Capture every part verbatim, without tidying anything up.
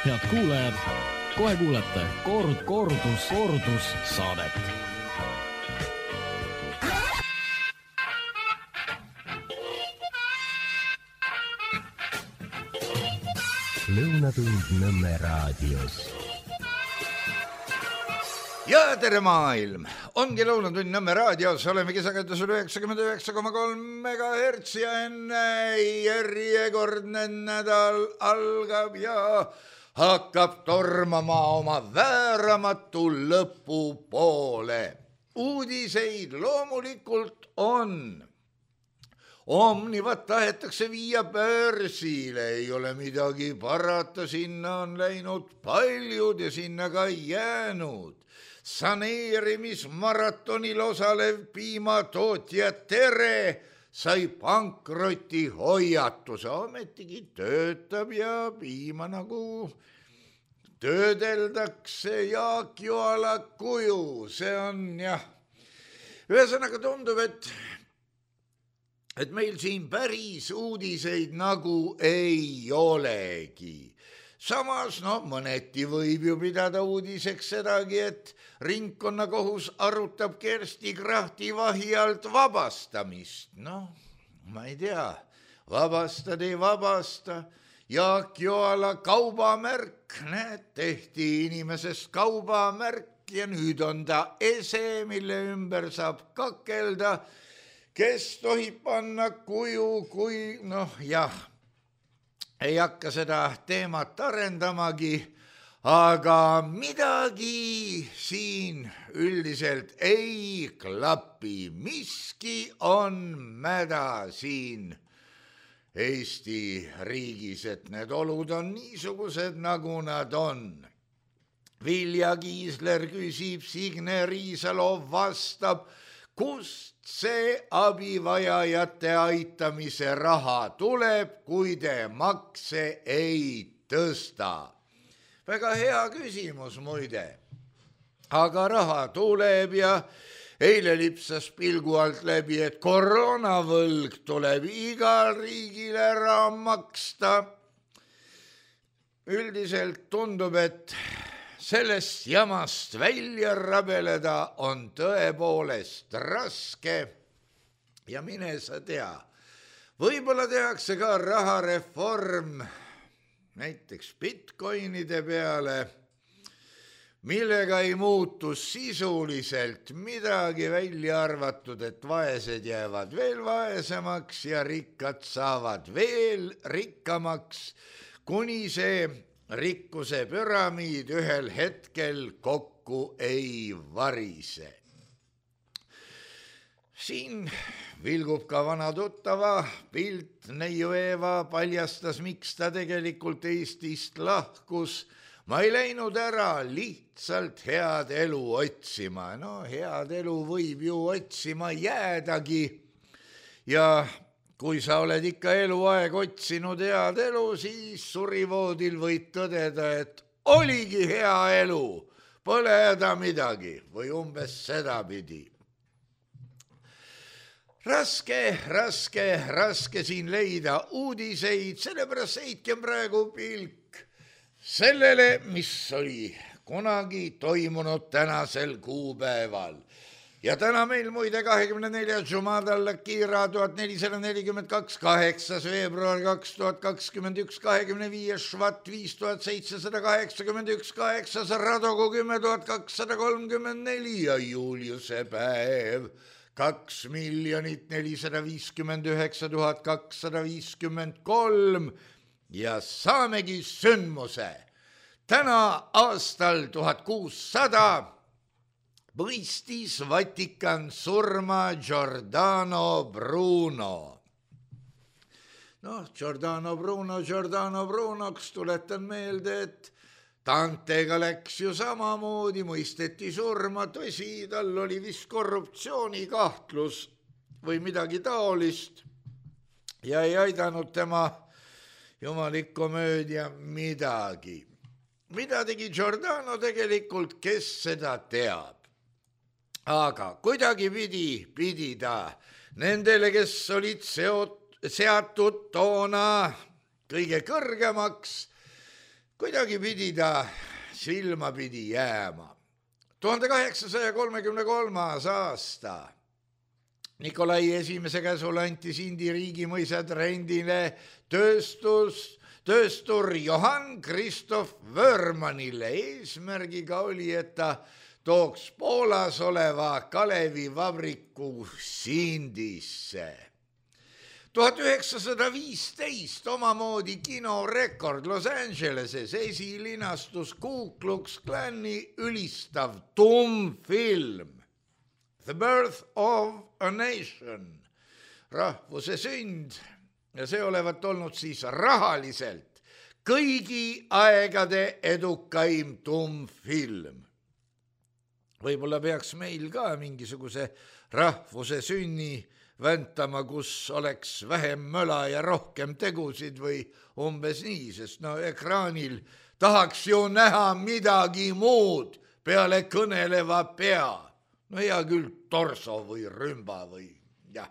head kuulajad, kohe kuulete Kord, kordus, kordus saadet. Lõunatund Nõmme raadios. Ja tere maailm! Ongi Lõunatund Nõmme raadios, oleme kisakütusel üheksakümmend üheksa koma kolm megahertsi ja enne järjekordne nädal algab ja hakkab tormama oma vääramatu lõpu poole. Uudiseid loomulikult on. Omnivat tahetakse viia börsile, ei ole midagi parata, sinna on läinud paljud ja sinna ka jäänud. Saneerimismaratonil osalev piimatootja Tere sai pankroti hoiatuse, ometigi töötab ja piima nagu töödeldakse Jaak Joala kuju, see on jah. Ühesõnaga tundub, et et meil siin päris uudiseid nagu ei olegi. Samas, no mõneti võib ju pidada uudiseks sedagi, et ringkonnakohus arutab Kersti Krahti vahi alt vabastamist. No, ma ei tea, vabastad ei vabasta. Jaak Joala kaubamärk, näed, tehti inimesest kaubamärk ja nüüd on ta ese, mille ümber saab kakelda. Kes tohib panna kuju, kui, noh jah, ei hakka seda teemat arendamagi, aga midagi siin üldiselt ei klapi. Miski on mäda siin Eesti riigis, et need olud on niisugused, nagu nad on. Vilja Kiisler küsib, Signe Riisalo vastab, kust see abivajajate aitamise raha tuleb, kui te makse ei tõsta? Väga hea küsimus muide. Aga raha tuleb ja eile lipsas pilgu alt läbi, et koroonavõlg tuleb igal riigil ära maksta. Üldiselt tundub, et sellest jamast välja rabeleda on tõepoolest raske ja mine sa tea. Võib-olla tehakse ka rahareform näiteks bitcoinide peale, millega ei muutu sisuliselt midagi, välja arvatud, et vaesed jäävad veel vaesemaks ja rikkad saavad veel rikkamaks, kuni see rikkuse püramiid ühel hetkel kokku ei varise. Siin vilgub ka vana tuttava pilt. Neiu Eeva paljastas, miks ta tegelikult Eestist lahkus. Ma ei läinud ära lihtsalt head elu otsima. No head elu võib ju otsima jäädagi ja kui sa oled ikka eluaeg otsinud head elu, siis surivoodil võid tõdeda, et oligi hea elu, pole häda midagi või umbes sedapidi. Raske, raske, raske siin leida uudiseid, sellepärast heitkem praegu pilk sellele, mis oli kunagi toimunud tänasel kuupäeval. Ja täna meil muide kahekümne neljas Jumadal Kira tuhat nelisada nelikümmend kaks, kaheksas veebruar kaks tuhat kakskümmend üks, kahekümne viies Švat viis tuhat seitsesada kaheksakümmend üks, kaheksas Radogu kümme tuhat kakssada kolmkümmend neli ja Juliuse päev kaks miljonit nelisada viiskümmend üheksa tuhat kakssada viiskümmend kolm ja saamegi sündmuse. Täna aastal tuhat kuussada mõistis Vatikan surma Giordano Bruno. Noh, Giordano Bruno, Giordano Brunoks tuletan meelde, et Dantega läks ju samamoodi, mõisteti surma, tõsi, tal oli vist korruptsioonikahtlus või midagi taolist ja ei aidanud tema jumalik komöödia midagi. Mida tegi Giordano tegelikult, kes seda teab? Aga kuidagi pidi, pidi ta nendele, kes olid seot, seatud toona kõige kõrgemaks, kuidagi pidi ta silma pidi jääma. tuhande kaheksasaja kolmekümne kolmas aasta Nikolai esimese käsul anti Sindi riigimõisad rendile tööstus, tööstur Johann Christoph Wörmannile. Eesmärgiga oli, et ta tooks Poolas oleva Kalevi vabriku Sindisse. tuhat üheksasada viisteist omamoodi kinorekord Los Angeleses esilinastus Ku Klux Klani ülistav tummfilm The Birth of a Nation, rahvuse sünd, ja see olevat olnud siis rahaliselt kõigi aegade edukaim tummfilm. Võib-olla peaks meil ka mingisuguse rahvuse sünni väntama, kus oleks vähem möla ja rohkem tegusid või umbes nii, sest no ekraanil tahaks ju näha midagi muud peale kõneleva pea. No hea küll torso või rümba või jah.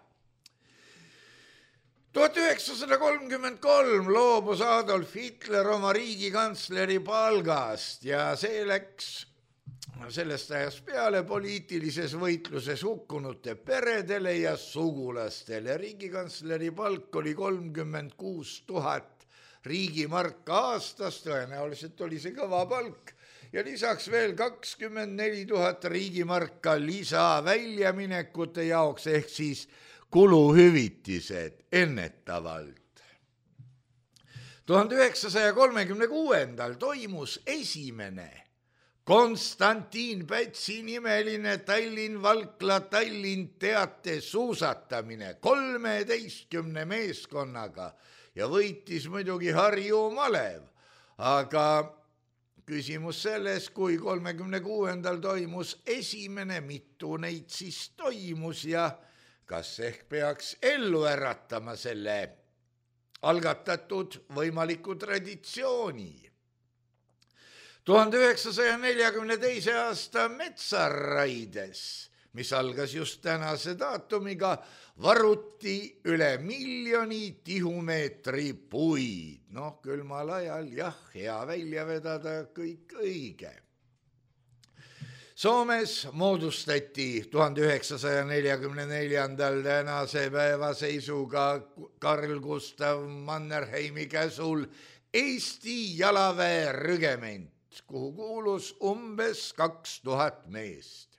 tuhat üheksasada kolmkümmend kolm loobus Adolf Hitler oma riigikantsleri palgast ja see läks sellest ajast peale poliitilises võitluses hukkunute peredele ja sugulastele. Riigikantsleri palk oli kolmkümmend kuus tuhat riigimarka aastas, tõenäoliselt oli see kõva palk, ja lisaks veel kakskümmend neli tuhat riigimarka lisa väljaminekute jaoks ehk siis kuluhüvitised ennetavalt. tuhande üheksasaja kolmekümne kuuendal toimus esimene Konstantin Pätsi nimeline Tallinn-Valkla Tallinn teate suusatamine kolmeteistkümne meeskonnaga ja võitis muidugi Harju Malev, aga küsimus selles, kui kolmekümne kuuendal toimus esimene, mitu neid siis toimus ja kas ehk peaks ellu äratama selle algatatud võimaliku traditsiooni. tuhande üheksasaja neljakümne teise aasta metsaraides, mis algas just tänase daatumiga, varuti üle miljoni tihumeetri puid. Noh, külmal ajal jah, hea välja vedada, kõik õige. Soomes moodustati tuhande üheksasaja neljakümne neljandal tänase päeva seisuga Karl Gustav Mannerheimi käsul Eesti jalaväe rügement, kuhu kuulus umbes kaks tuhat meest.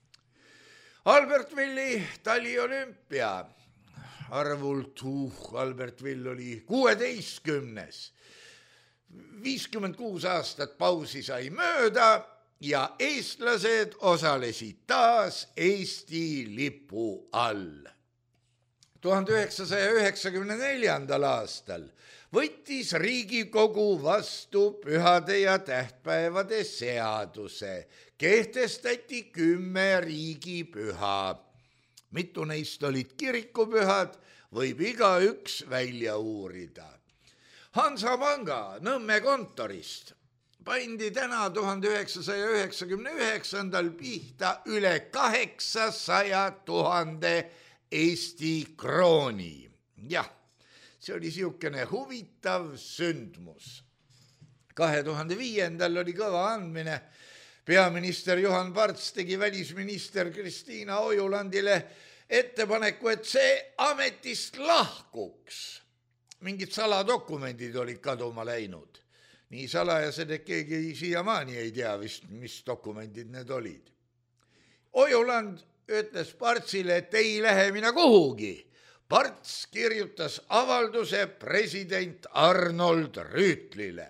Albertville'i taliolümpia arvult uh, Albertville oli kuueteistkümnes. viiskümmend kuus aastat pausi sai mööda ja eestlased osalesid taas Eesti lipu all. tuhande üheksasaja üheksakümne neljandal aastal võttis Riigikogu vastu pühade ja tähtpäevade seaduse, kehtestati kümme riigipüha. Mitu neist olid kirikupühad, võib igaüks välja uurida. Hansapanga Nõmme kontorist pandi täna tuhande üheksasaja üheksakümne üheksandal pihta üle kaheksasaja tuhande Eesti krooni. Jah, see oli siukene huvitav sündmus. kahe tuhande viiendal oli kõva andmine. Peaminister Juhan Parts tegi välisminister Kristiina Ojulandile ettepaneku, et see ametist lahkuks. Mingid saladokumendid olid kaduma läinud. Nii salajased, et keegi siiamaani ei tea vist, mis dokumendid need olid. Ojuland ütles Partsile, et ei lähe mina kuhugi. Parts kirjutas avalduse president Arnold Rüütlile.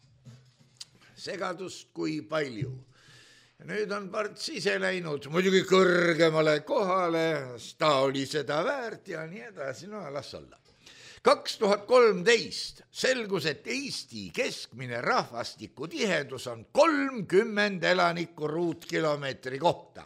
Segadust kui palju. Ja nüüd on Parts ise läinud muidugi kõrgemale kohale, ta oli seda väärt ja nii edasi, no las olla. kaks tuhat kolmteist selgus, et Eesti keskmine rahvastiku tihedus on kolmkümmend elanikku ruutkilomeetri kohta.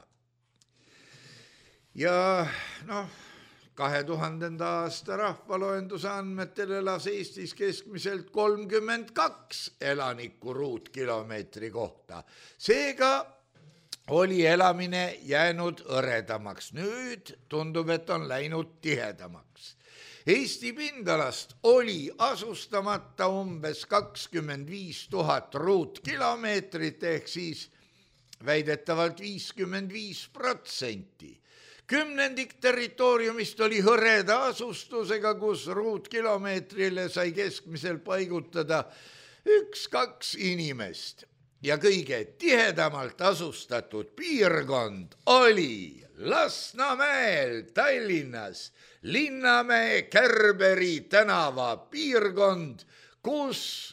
Ja noh, kahe tuhandenda aasta rahvaloenduse andmetel elas Eestis keskmiselt kolmkümmend kaks elanikku ruutkilomeetri kohta. Seega oli elamine jäänud õredamaks. Nüüd tundub, et on läinud tihedamaks. Eesti pindalast oli asustamata umbes kakskümmend viis tuhat ruutkilomeetrit ehk siis väidetavalt viiskümmend viis protsenti. Kümnendik territooriumist oli hõreda asustusega, kus ruutkilomeetrile sai keskmiselt paigutada üks-kaks inimest. Ja kõige tihedamalt asustatud piirkond oli Lasnamäel, Tallinnas, Linnamäe Kärberi tänava piirkond, kus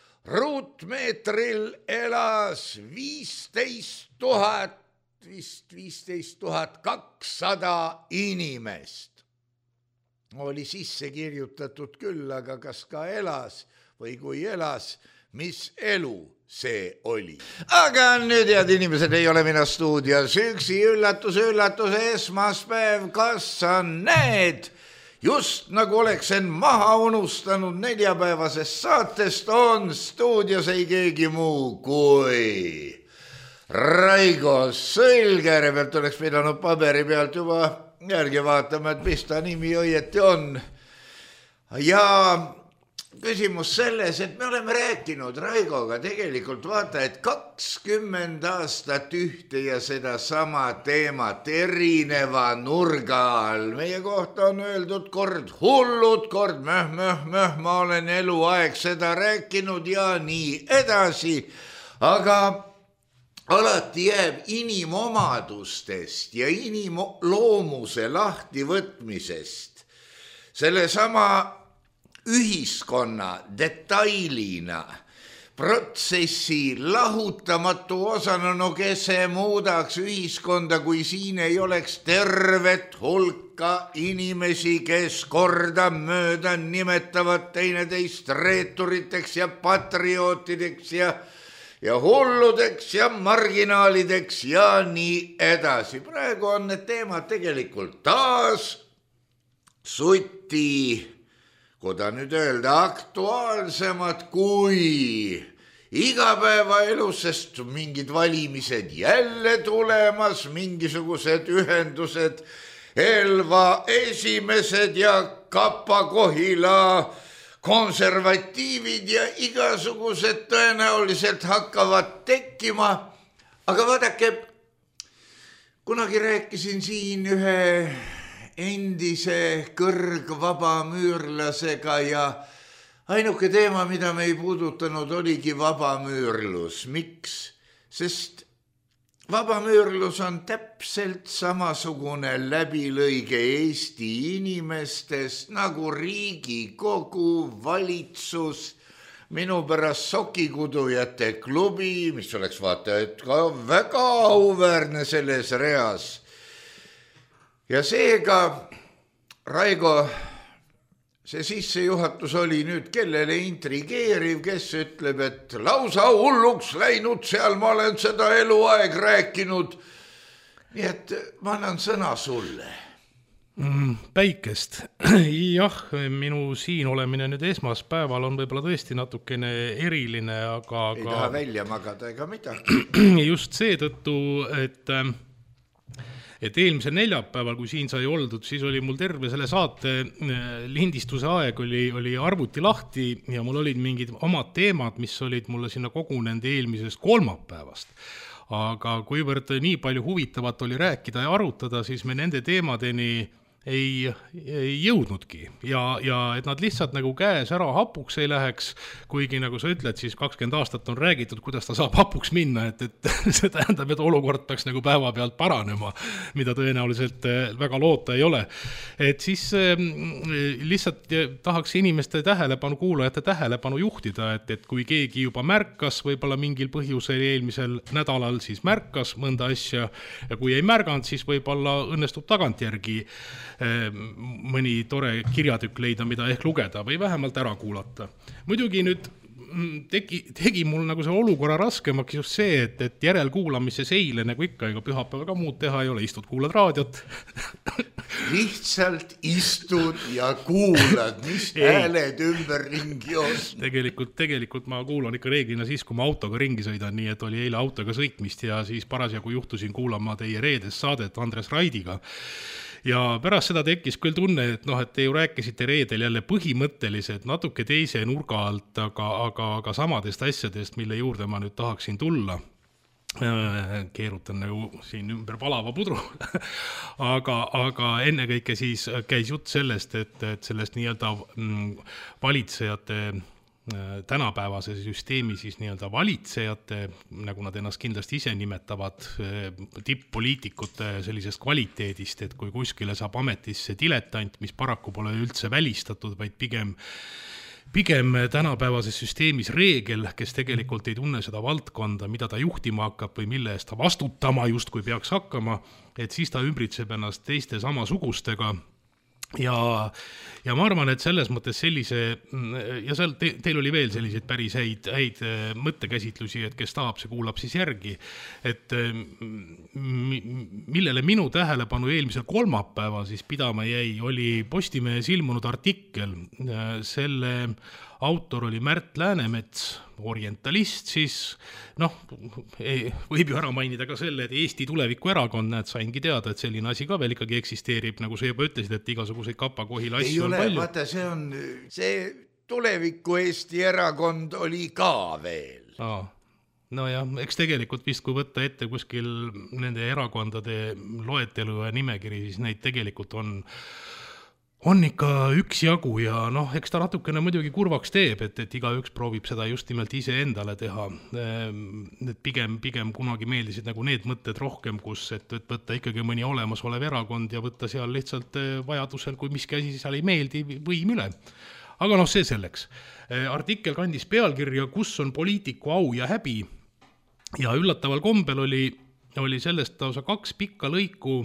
ruutmeetril elas viisteist tuhat, vist viisteist tuhat kakssada inimest. Oli sisse kirjutatud küll, aga kas ka elas või kui elas, mis elu see oli. Aga nüüd, head inimesed, ei ole mina stuudios üksi, üllatus, üllatus, esmaspäev, kas sa näed? Just nagu oleks en maha unustanud neljapäevasest saatest, on stuudios ei keegi muu kui Raigo Sõlgere. Pealt oleks pidanud paberi pealt juba järgi vaatama, et mis ta nimi õieti on. Ja küsimus selles, et me oleme rääkinud Raigoga tegelikult vaata, et kakskümmend aastat ühte ja seda sama teemat erineva nurga all. Meie kohta on öeldud kord hullud, kord möh, möh, möh, ma olen eluaeg seda rääkinud ja nii edasi. Aga alati jääb inimomadustest ja inimloomuse lahtivõtmisest selle sama ühiskonna detailina, protsessi lahutamatu osana, no kes see muudaks ühiskonda, kui siin ei oleks tervet hulka inimesi, kes korda mööda nimetavad teineteist reeturiteks ja patriootideks ja, ja hulludeks ja marginaalideks ja nii edasi. Praegu on need teemad tegelikult taas suti, kuida nüüd öelda, aktuaalsemad kui igapäevaelus, sest mingid valimised jälle tulemas, mingisugused ühendused, Elva esimesed ja Kapa-Kohila konservatiivid ja igasugused tõenäoliselt hakkavad tekkima. Aga vaadake, kunagi rääkisin siin ühe endise kõrgvabamüürlasega ja ainuke teema, mida me ei puudutanud, oligi vabamüürlus. Miks? Sest vabamüürlus on täpselt samasugune läbilõige Eesti inimestest nagu Riigikogu, valitsus, minu pärast sokikudujate klubi, mis oleks vaata, et ka väga auväärne selles reas. Ja seega, Raigo, see sissejuhatus oli nüüd kellele intrigeeriv, kes ütleb, et lausa hulluks läinud, seal ma olen seda eluaeg rääkinud. Nii et ma annan sõna sulle. Mm, päikest. Jah, minu siin olemine nüüd esmaspäeval on võib-olla tõesti natukene eriline, aga... Ei taha välja magada ega midagi. Just seetõttu, et... et eelmisel neljapäeval, kui siin sai oldud, siis oli mul terve selle saate lindistuse aeg oli, oli arvuti lahti ja mul olid mingid omad teemad, mis olid mulle sinna kogunenud eelmisest kolmapäevast. Aga kuivõrd nii palju huvitavat oli rääkida ja arutada, siis me nende teemadeni ei, ei jõudnudki ja, ja et nad lihtsalt nagu käes ära hapuks ei läheks, kuigi nagu sa ütled, siis kakskümmend aastat on räägitud, kuidas ta saab hapuks minna, et, et see tähendab, et olukord peaks nagu päeva pealt paranema, mida tõenäoliselt väga loota ei ole. Et siis lihtsalt tahaks inimeste tähelepanu, kuulajate tähelepanu juhtida, et, et kui keegi juba märkas, võib-olla mingil põhjusel eelmisel nädalal siis märkas mõnda asja ja kui ei märganud, siis võib-olla õnnestub tagantjärgi mõni tore kirjatükk leida, mida ehk lugeda või vähemalt ära kuulata. Muidugi nüüd tegi, tegi mul nagu see olukorra raskemaks just see, et, et järelkuulamises eile nagu ikka, ega pühapäeval ka muud teha ei ole, istud, kuulad raadiot. Lihtsalt istud ja kuulad, mis hääled ümber ringi on. Tegelikult, tegelikult ma kuulan ikka reeglina siis, kui ma autoga ringi sõidan, nii et oli eile autoga sõitmist ja siis parasjagu juhtusin kuulama teie reedes saadet Andres Raidiga. ja pärast seda tekkis küll tunne, et noh, et te ju rääkisite reedel jälle põhimõtteliselt natuke teise nurga alt, aga, aga, aga samadest asjadest, mille juurde ma nüüd tahaksin tulla. Keerutan nagu siin ümber palava pudru aga, aga ennekõike siis käis jutt sellest, et, et sellest nii-öelda valitsejate tänapäevase süsteemi siis nii-öelda valitsejate, nagu nad ennast kindlasti ise nimetavad, tipp-poliitikute sellisest kvaliteedist, et kui kuskile saab ametisse diletant, mis paraku pole üldse välistatud, vaid pigem pigem tänapäevases süsteemis reegel, kes tegelikult ei tunne seda valdkonda, mida ta juhtima hakkab või mille eest ta vastutama just kui peaks hakkama, et siis ta ümbritseb ennast teiste samasugustega. Ja, ja ma arvan, et selles mõttes sellise, ja seal te, teil oli veel selliseid päris häid, häid mõttekäsitlusi, et kes tahab, see kuulab siis järgi, et millele minu tähelepanu eelmisel kolmapäeval siis pidama jäi, oli Postimehes ilmunud artikkel, selle autor oli Märt Läänemets, orientalist siis, noh, võib ju ära mainida ka selle, et Eesti Tuleviku Erakond, näed, saingi teada, et selline asi ka veel ikkagi eksisteerib, nagu sa juba ütlesid, et igasuguseid kapakohil asju ei on ole, palju. Vaata, see on, see Tuleviku Eesti Erakond oli ka veel. Aa. No jah, eks tegelikult vist, kui võtta ette kuskil nende erakondade loetelu ja nimekiri, siis neid tegelikult on on ikka üks jagu ja noh, eks ta natukene muidugi kurvaks teeb, et, et iga üks proovib seda just nimelt ise endale teha. Et pigem, pigem kunagi meeldisid nagu need mõtted rohkem, kus et, et võtta ikkagi mõni olemasolev erakond ja võtta seal lihtsalt vajadusel, kui miski asi seal ei meeldi, võim üle. Aga noh, see selleks. Artikkel kandis pealkirja, kus on poliitiku au ja häbi ja üllataval kombel oli, oli sellest lausa kaks pikka lõiku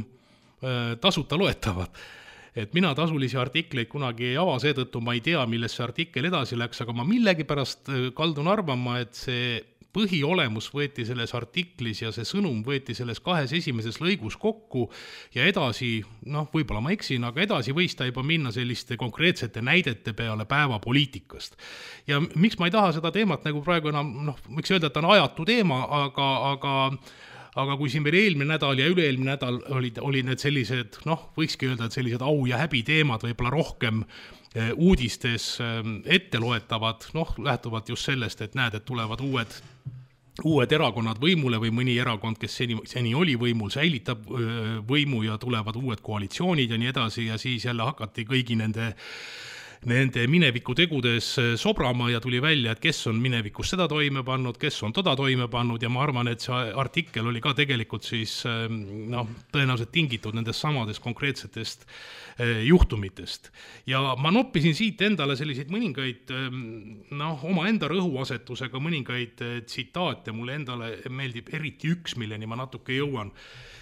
tasuta loetavad. Et mina tasulisi artikleid kunagi ei ava, seetõttu ma ei tea, milles see artikkel edasi läks, aga ma millegi pärast kaldun arvama, et see põhiolemus võeti selles artiklis ja see sõnum võeti selles kahes esimeses lõigus kokku ja edasi, noh, võib-olla ma eksin, aga edasi võis ta juba minna selliste konkreetsete näidete peale päevapoliitikast. Ja miks ma ei taha seda teemat nagu praegu enam, noh, võiks öelda, et ta on ajatu teema, aga, aga aga kui siin veel eelmine nädal ja üle-eelmine nädal olid, olid need sellised, noh, võikski öelda, et sellised au ja häbi teemad võib-olla rohkem uudistes ette loetavad, noh, lähtuvalt just sellest, et näed, et tulevad uued, uued erakonnad võimule või mõni erakond, kes seni, seni oli võimul, säilitab võimu ja tulevad uued koalitsioonid ja nii edasi ja siis jälle hakati kõigi nende nende mineviku tegudes sobrama ja tuli välja, et kes on minevikus seda toime pannud, kes on toda toime pannud ja ma arvan, et see artikkel oli ka tegelikult siis, noh, tõenäoliselt tingitud nendest samadest konkreetsetest juhtumitest. Ja ma noppisin siit endale selliseid mõningaid, noh, oma enda rõhuasetusega mõningaid tsitaate, mulle endale meeldib eriti üks, milleni ma natuke jõuan.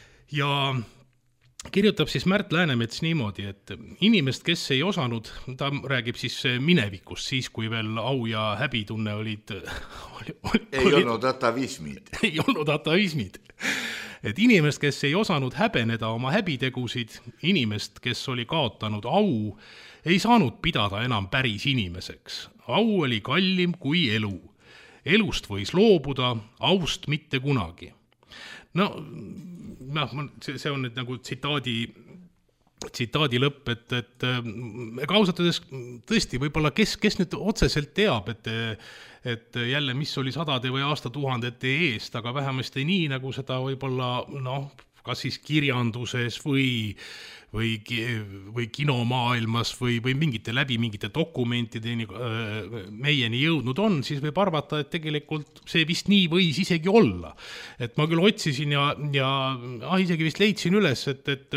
Ja kirjutab siis Märt Läänemets niimoodi, et inimest, kes ei osanud, ta räägib siis minevikust, siis kui veel au ja häbitunne olid, oli, oli, ei olid, olnud atavismid. Ei olnud atavismid. Et inimest, kes ei osanud häbeneda oma häbitegusid, inimest, kes oli kaotanud au, ei saanud pidada enam päris inimeseks. Au oli kallim kui elu. Elust võis loobuda, aust mitte kunagi. No, noh, see on nüüd nagu tsitaadi, tsitaadi lõpp, et, et ega ausatades tõesti võib-olla kes, kes nüüd otseselt teab, et, et jälle mis oli sadade või aastatuhandete eest, aga vähemasti nii, nagu seda võib-olla, noh, kas siis kirjanduses või, või, või kinomaailmas või, või mingite läbi mingite dokumentideni meieni jõudnud on, siis võib arvata, et tegelikult see vist nii võis isegi olla. Et ma küll otsisin ja, ja ah, isegi vist leidsin üles, et, et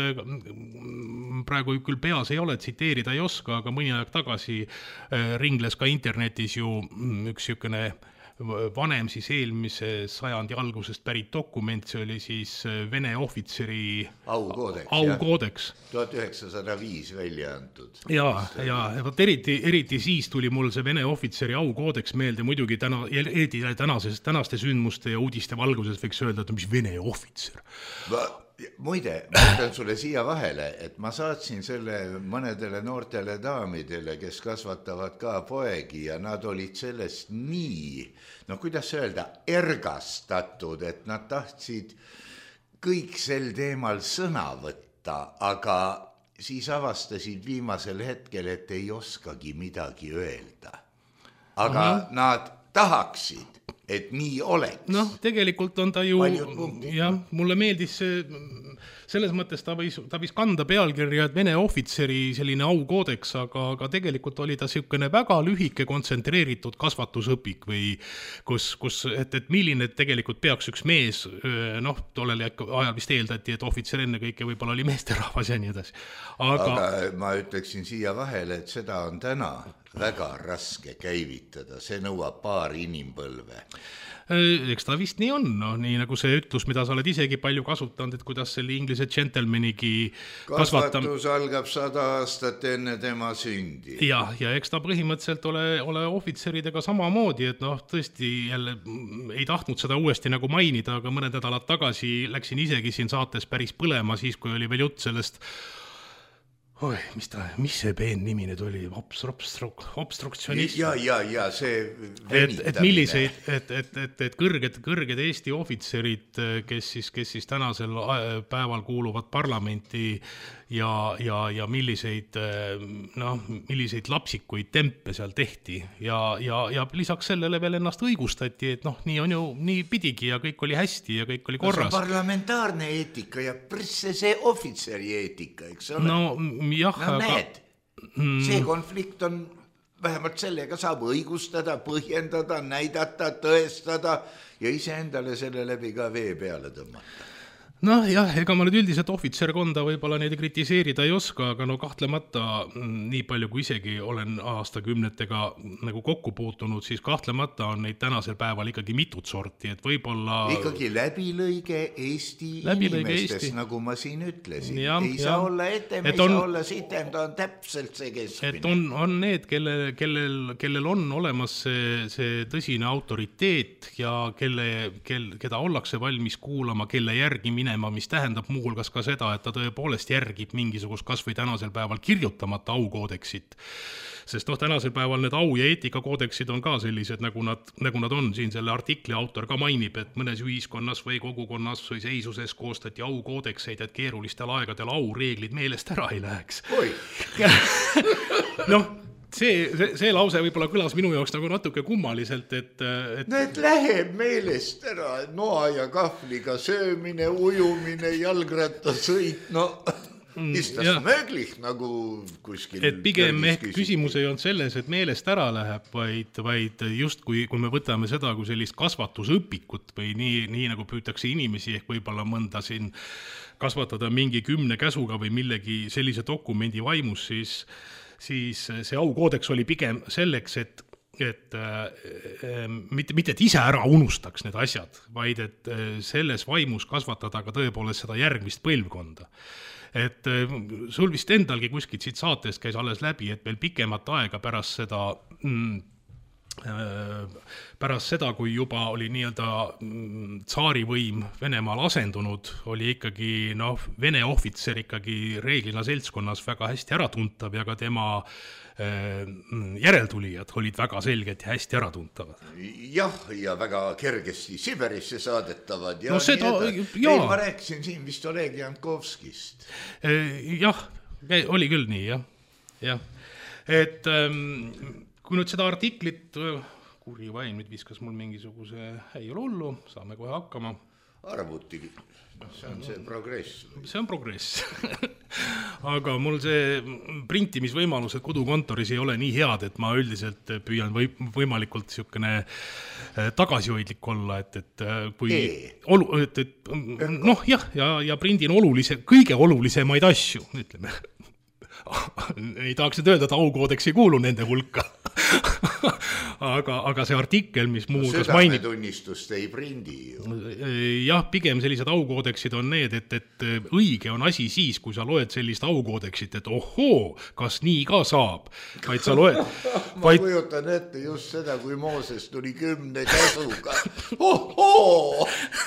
praegu küll peas ei ole, tsiteerida ei oska, aga mõni aeg tagasi ringles ka internetis ju üks sükene vanem siis eelmise sajandi algusest pärit dokument, see oli siis Vene ohvitseri aukoodeks, aukoodeks. tuhat üheksasada viis välja antud. Ja, ja võt eriti, eriti siis tuli mul see Vene ohvitseri aukoodeks meelde, muidugi täna, eriti tänases, tänaste sündmuste ja uudiste valguses võiks öelda, et mis Vene ohvitser. Muide, ma ütlen sulle siia vahele, et ma saatsin selle mõnedele noortele daamidele, kes kasvatavad ka poegi ja nad olid sellest nii, no kuidas öelda, ergastatud, et nad tahtsid kõik sel teemal sõna võtta, aga siis avastasid viimasel hetkel, et ei oskagi midagi öelda. Aga Aha. nad tahaksid, et nii oleks. Noh, tegelikult on ta ju, jah, mulle meeldis see, selles mõttes ta võis, ta võis kanda pealkirja, et Vene ohvitseri selline aukoodeks, aga, aga tegelikult oli ta siukene väga lühike kontsentreeritud kasvatusõpik või kus, kus et, et milline tegelikult peaks üks mees, noh, tollel ajal vist eeldati, et ohvitser enne kõike võib-olla oli meesterahvas ja nii edasi. Aga... aga ma ütleksin siia vahele, et seda on täna väga raske käivitada, see nõuab paar inimpõlve. Eks ta vist nii on, no, nii nagu see ütlus, mida sa oled isegi palju kasutanud, et kuidas selle inglise gentlemanigi kasvatam... kasvatus algab sada aastat enne tema sündi. Ja, ja eks ta põhimõtteliselt ole, ole ohvitseridega samamoodi, et noh, tõesti jälle ei tahtnud seda uuesti nagu mainida, aga mõned nädalad tagasi läksin isegi siin saates päris põlema siis, kui oli veel jutt sellest Oi, mis ta, mis see peen nimi nüüd oli? Obstruktsionist. Ja, ja, ja, see venitamine. Et, et milliseid, et, et, et, et kõrged, kõrged Eesti ohvitserid, kes siis, kes siis tänasel päeval kuuluvad parlamenti ja, ja, ja milliseid, noh, milliseid lapsikuid tempe seal tehti. Ja, ja, ja lisaks sellele veel ennast õigustati, et noh, nii on ju, nii pidigi ja kõik oli hästi ja kõik oli korras. No, see parlamentaarne eetika ja prisse see ohvitseri eetika, eks ole? No, jah, no näed, aga... see konflikt on, vähemalt sellega saab õigustada, põhjendada, näidata, tõestada ja iseendale selle läbi ka vee peale tõmmata. Noh jah, ega ma nüüd üldiselt ohvitserkonda võib-olla neid kritiseerida ei oska, aga no kahtlemata nii palju kui isegi olen aastakümnetega nagu kokku puutunud, siis kahtlemata on neid tänasel päeval ikkagi mitut sorti, et võib-olla... Ikkagi läbilõige Eesti läbilõige inimestes, Eesti. Nagu ma siin ütlesin. Ja, ei ja. Saa olla etem, ei on, saa olla sitem, ta on täpselt see keskmine. Et on, on need, kelle, kellel, kellel on olemas see, see tõsine autoriteet ja kelle, kel, keda ollakse valmis kuulama, kelle järgi minema, mis tähendab muuhulgas ka seda, et ta tõepoolest järgib mingisugust kas või tänasel päeval kirjutamata aukoodeksit. Sest noh, tänasel päeval need au- ja eetikakoodeksid on ka sellised, nagu nad, nagu nad on. Siin selle artikli autor ka mainib, et mõnes ühiskonnas või kogukonnas või seisuses koostati aukoodekseid, et keerulistel aegadel aureeglid meelest ära ei läheks. Oi! noh, See, see, see lause võib-olla kõlas minu jaoks nagu natuke kummaliselt, et... et... Need läheb meelest ära, noa ja kahvliga söömine, ujumine, jalgrattasõit, no istas ja. Mööglich nagu kuskil... Et pigem ehk küsimus ei olnud selles, et meelest ära läheb, vaid, vaid just kui, kui me võtame seda kui sellist kasvatusõpikut või nii, nii nagu püütakse inimesi ehk võib-olla mõnda siin kasvatada mingi kümne käsuga või millegi sellise dokumendi vaimus, siis... siis see aukoodeks oli pigem selleks, et, et äh, mitte, mitte et ise ära unustaks need asjad, vaid et äh, selles vaimus kasvatada ka tõepoolest seda järgmist põlvkonda. Et äh, sul vist endalgi kuskilt siit saatest käis alles läbi, et veel pikemat aega pärast seda... Mm, pärast seda, kui juba oli nii-öelda tsaarivõim Venemaal asendunud, oli ikkagi noh, Vene ohvitser ikkagi reeglina seltskonnas väga hästi äratuntav ja ka tema järeltulijad olid väga selgelt ja hästi äratuntavad. Jah, ja väga kergesti Siberisse saadetavad. Ja no seda, jaa. Ei, ma rääkisin siin vist Oleg Jankovskist. Jah, oli küll nii, jah. jah. Et... Ähm, kui nüüd seda artiklit, kuri vaim, nüüd viskas mul mingisuguse, ei ole hullu, saame kohe hakkama. Arvuti, see on see progress. See on progress. Aga mul see printimisvõimalused kodukontoris ei ole nii head, et ma üldiselt püüan või, võimalikult siukene tagasihoidlik olla, et, et kui olu, et, et noh jah, ja, ja prindin olulise, kõige olulisemaid asju, ütleme. Ei tahaks nüüd öelda, et aukoodeks ei kuulu nende hulka. aga, aga see artikkel, mis muu no, südametunnistust ei prindi ju. Jah, pigem sellised aukoodeksid on need, et, et õige on asi siis, kui sa loed sellist aukoodeksit, et ohoo, kas nii ka saab. Vaid sa loed... ma vaid... kujutan ette just seda, kui Mooses tuli kümne käsuga. Ohoo!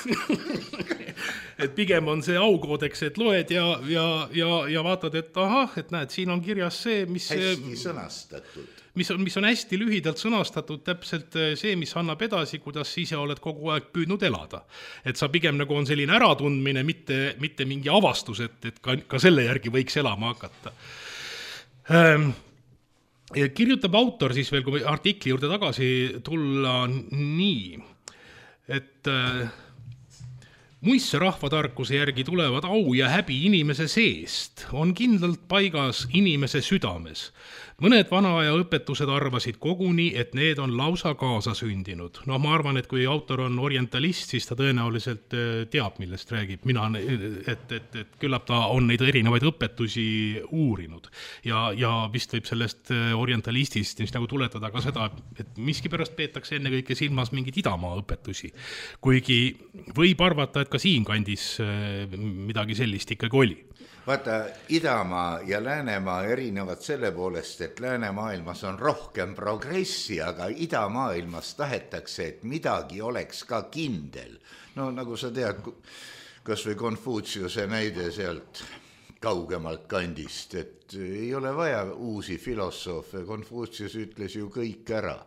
Et pigem on see aukoodeks, et loed ja, ja, ja, ja vaatad, et ahah, et näed, siin on kirjas see, mis... Hästi sõnastatud. mis on, mis on hästi lühidalt sõnastatud täpselt see, mis annab edasi, kuidas ise oled kogu aeg püüdnud elada. Et sa pigem nagu on selline äratundmine, mitte, mitte mingi avastus, et, et ka, ka selle järgi võiks elama hakata. Ähm, kirjutab autor siis veel, kui artikli juurde tagasi tulla nii, et äh, muisse rahvatarkuse järgi tulevad au ja häbi inimese seest, on kindlalt paigas inimese südames. Mõned vanaaja õpetused arvasid koguni, et need on lausa kaasa sündinud. No ma arvan, et kui autor on orientalist, siis ta tõenäoliselt teab, millest räägib. Mina, et, et, et küllap ta on neid erinevaid õpetusi uurinud. Ja, ja vist võib sellest orientalistist nagu tuletada ka seda, et miski pärast peetakse enne kõike silmas mingid idamaa õpetusi. Kuigi võib arvata, et ka siin kandis midagi sellist ikkagi oli. Vaata, Idamaa ja Läänemaa erinevad selle poolest, et Läänemaailmas on rohkem progressi, aga Idamaailmas tahetakse, et midagi oleks ka kindel. No nagu sa tead, kas või Konfutsiuse näide sealt kaugemalt kandist, et ei ole vaja uusi filosoofe, Konfutsius ütles ju kõik ära.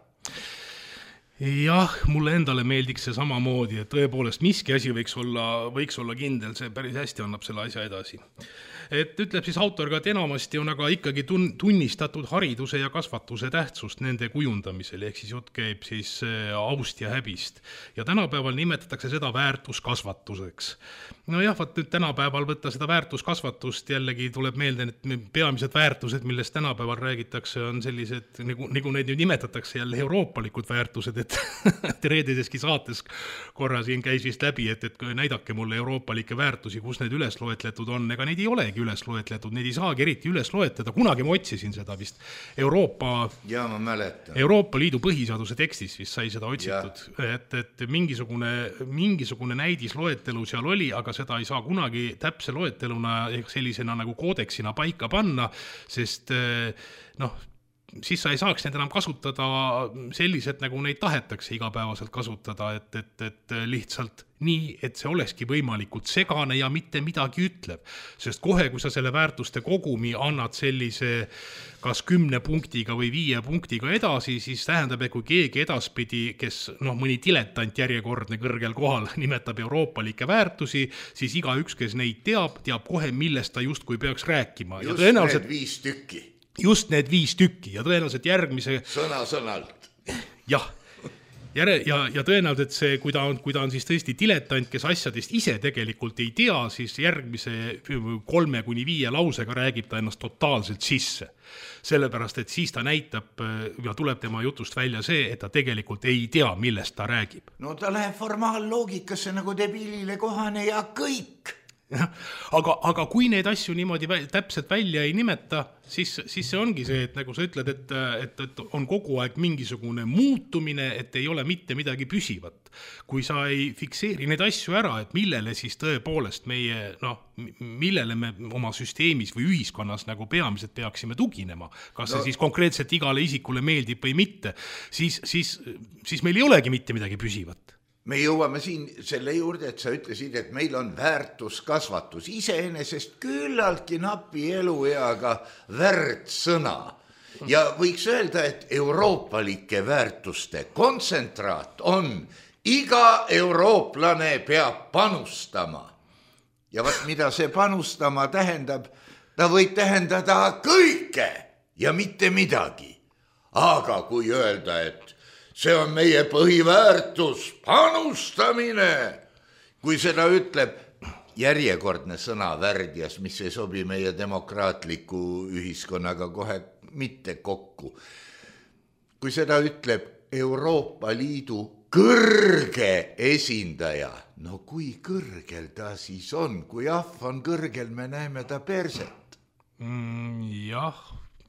Jah, mulle endale meeldiks see samamoodi, et tõepoolest miski asi võiks olla, võiks olla kindel, see päris hästi annab selle asja edasi. Et ütleb siis autor ka, et enamasti on aga ikkagi tun- tunnistatud hariduse ja kasvatuse tähtsust nende kujundamisel, ehk siis jutt käib siis aust ja häbist. Ja tänapäeval nimetatakse seda väärtuskasvatuseks. No jah, vaat nüüd tänapäeval võtta seda väärtuskasvatust jällegi tuleb meelde, et peamised väärtused, millest tänapäeval räägitakse, on sellised, nagu, nagu neid nüüd nimetatakse jälle euroopalikud väärtused, et Reedeseski saates korra siin käis vist läbi, et, et näidake mulle euroopalikke väärtusi, kus need üles loetletud on, ega neid ei olegi üles loetletud, neid ei saagi eriti üles loetleda, kunagi ma otsisin seda vist Euroopa, ja, ma mäletan. Euroopa Liidu põhiseaduse tekstis vist sai seda otsitud, et, et mingisugune, mingisugune näidisloetelu seal oli, aga seda ei saa kunagi täpse loeteluna ehk sellisena nagu koodeksina paika panna, sest noh, siis sa ei saaks neid enam kasutada sellised, nagu neid tahetakse igapäevaselt kasutada, et, et, et lihtsalt nii, et see olekski võimalikult segane ja mitte midagi ütleb. Sest kohe, kui sa selle väärtuste kogumi annad sellise kas kümne punktiga või viie punktiga edasi, siis tähendab, et kui keegi edaspidi, kes noh, mõni diletant järjekordne kõrgel kohal nimetab euroopalikke väärtusi, siis iga üks, kes neid teab, teab kohe, millest ta justkui peaks rääkima. Just ja need viis tükki. Just need viis tükki ja tõenäoliselt järgmise... Sõna sõnalt. Jah, Järe, ja, ja tõenäoliselt see, kui ta, on, kui ta on siis tõesti diletant, kes asjadest ise tegelikult ei tea, siis järgmise kolme kuni viie lausega räägib ta ennast totaalselt sisse. Sellepärast, et siis ta näitab ja tuleb tema jutust välja see, et ta tegelikult ei tea, millest ta räägib. No ta läheb formaalloogikasse nagu debiilile kohane ja kõik. Aga, aga kui neid asju niimoodi vä- täpselt välja ei nimeta, siis, siis see ongi see, et nagu sa ütled, et, et, et on kogu aeg mingisugune muutumine, et ei ole mitte midagi püsivat. Kui sa ei fikseeri neid asju ära, et millele siis tõepoolest meie, noh, millele me oma süsteemis või ühiskonnas nagu peamiselt peaksime tuginema, kas no. see siis konkreetselt igale isikule meeldib või mitte, siis, siis, siis meil ei olegi mitte midagi püsivat. Me jõuame siin selle juurde, et sa ütlesid, et meil on väärtuskasvatus. Iseenesest küllaltki napi elueaga väärtsõna. Ja võiks öelda, et euroopalike väärtuste kontsentraat on iga eurooplane peab panustama. Ja vaat mida see panustama tähendab, ta võib tähendada kõike ja mitte midagi. Aga kui öelda, et see on meie põhiväärtus, panustamine. Kui seda ütleb järjekordne sõna värdjas, mis ei sobi meie demokraatliku ühiskonnaga kohe mitte kokku. Kui seda ütleb Euroopa Liidu kõrge esindaja, no kui kõrgel ta siis on, kui ahv on kõrgel, me näeme ta perset. Mm, jah,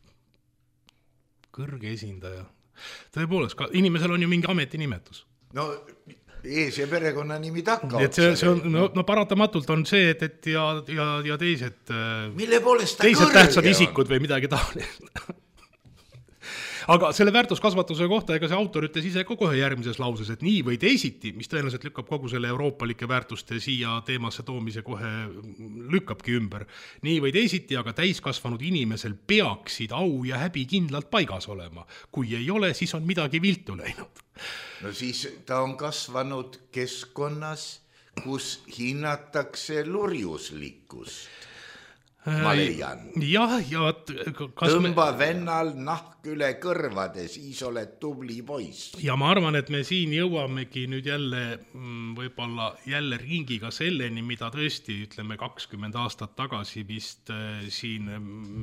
kõrge esindaja. Tõepoolest, ka inimesel on ju mingi ametinimetus. No ees- ja perekonna nimi takka. Et see, see on, no, no paratamatult on see, et, et ja, ja, ja teised, mille poolest ta teised kõrge tähtsad on? Isikud või midagi taolist. aga selle väärtuskasvatuse kohta, ega see autor ütles ise ka kohe järgmises lauses, et nii või teisiti, mis tõenäoliselt lükkab kogu selle euroopalike väärtuste siia teemasse toomise kohe lükkabki ümber. Nii või teisiti, aga täiskasvanud inimesel peaksid au ja häbi kindlalt paigas olema. Kui ei ole, siis on midagi viltu läinud. No siis ta on kasvanud keskkonnas, kus hinnatakse lurjuslikkust. Ma leian. Jah, ja kas tõmba me... vennal nahk üle kõrvade, siis oled tubli poiss. Ja ma arvan, et me siin jõuamegi nüüd jälle võib-olla jälle ringiga selleni, mida tõesti, ütleme, kakskümmend aastat tagasi vist siin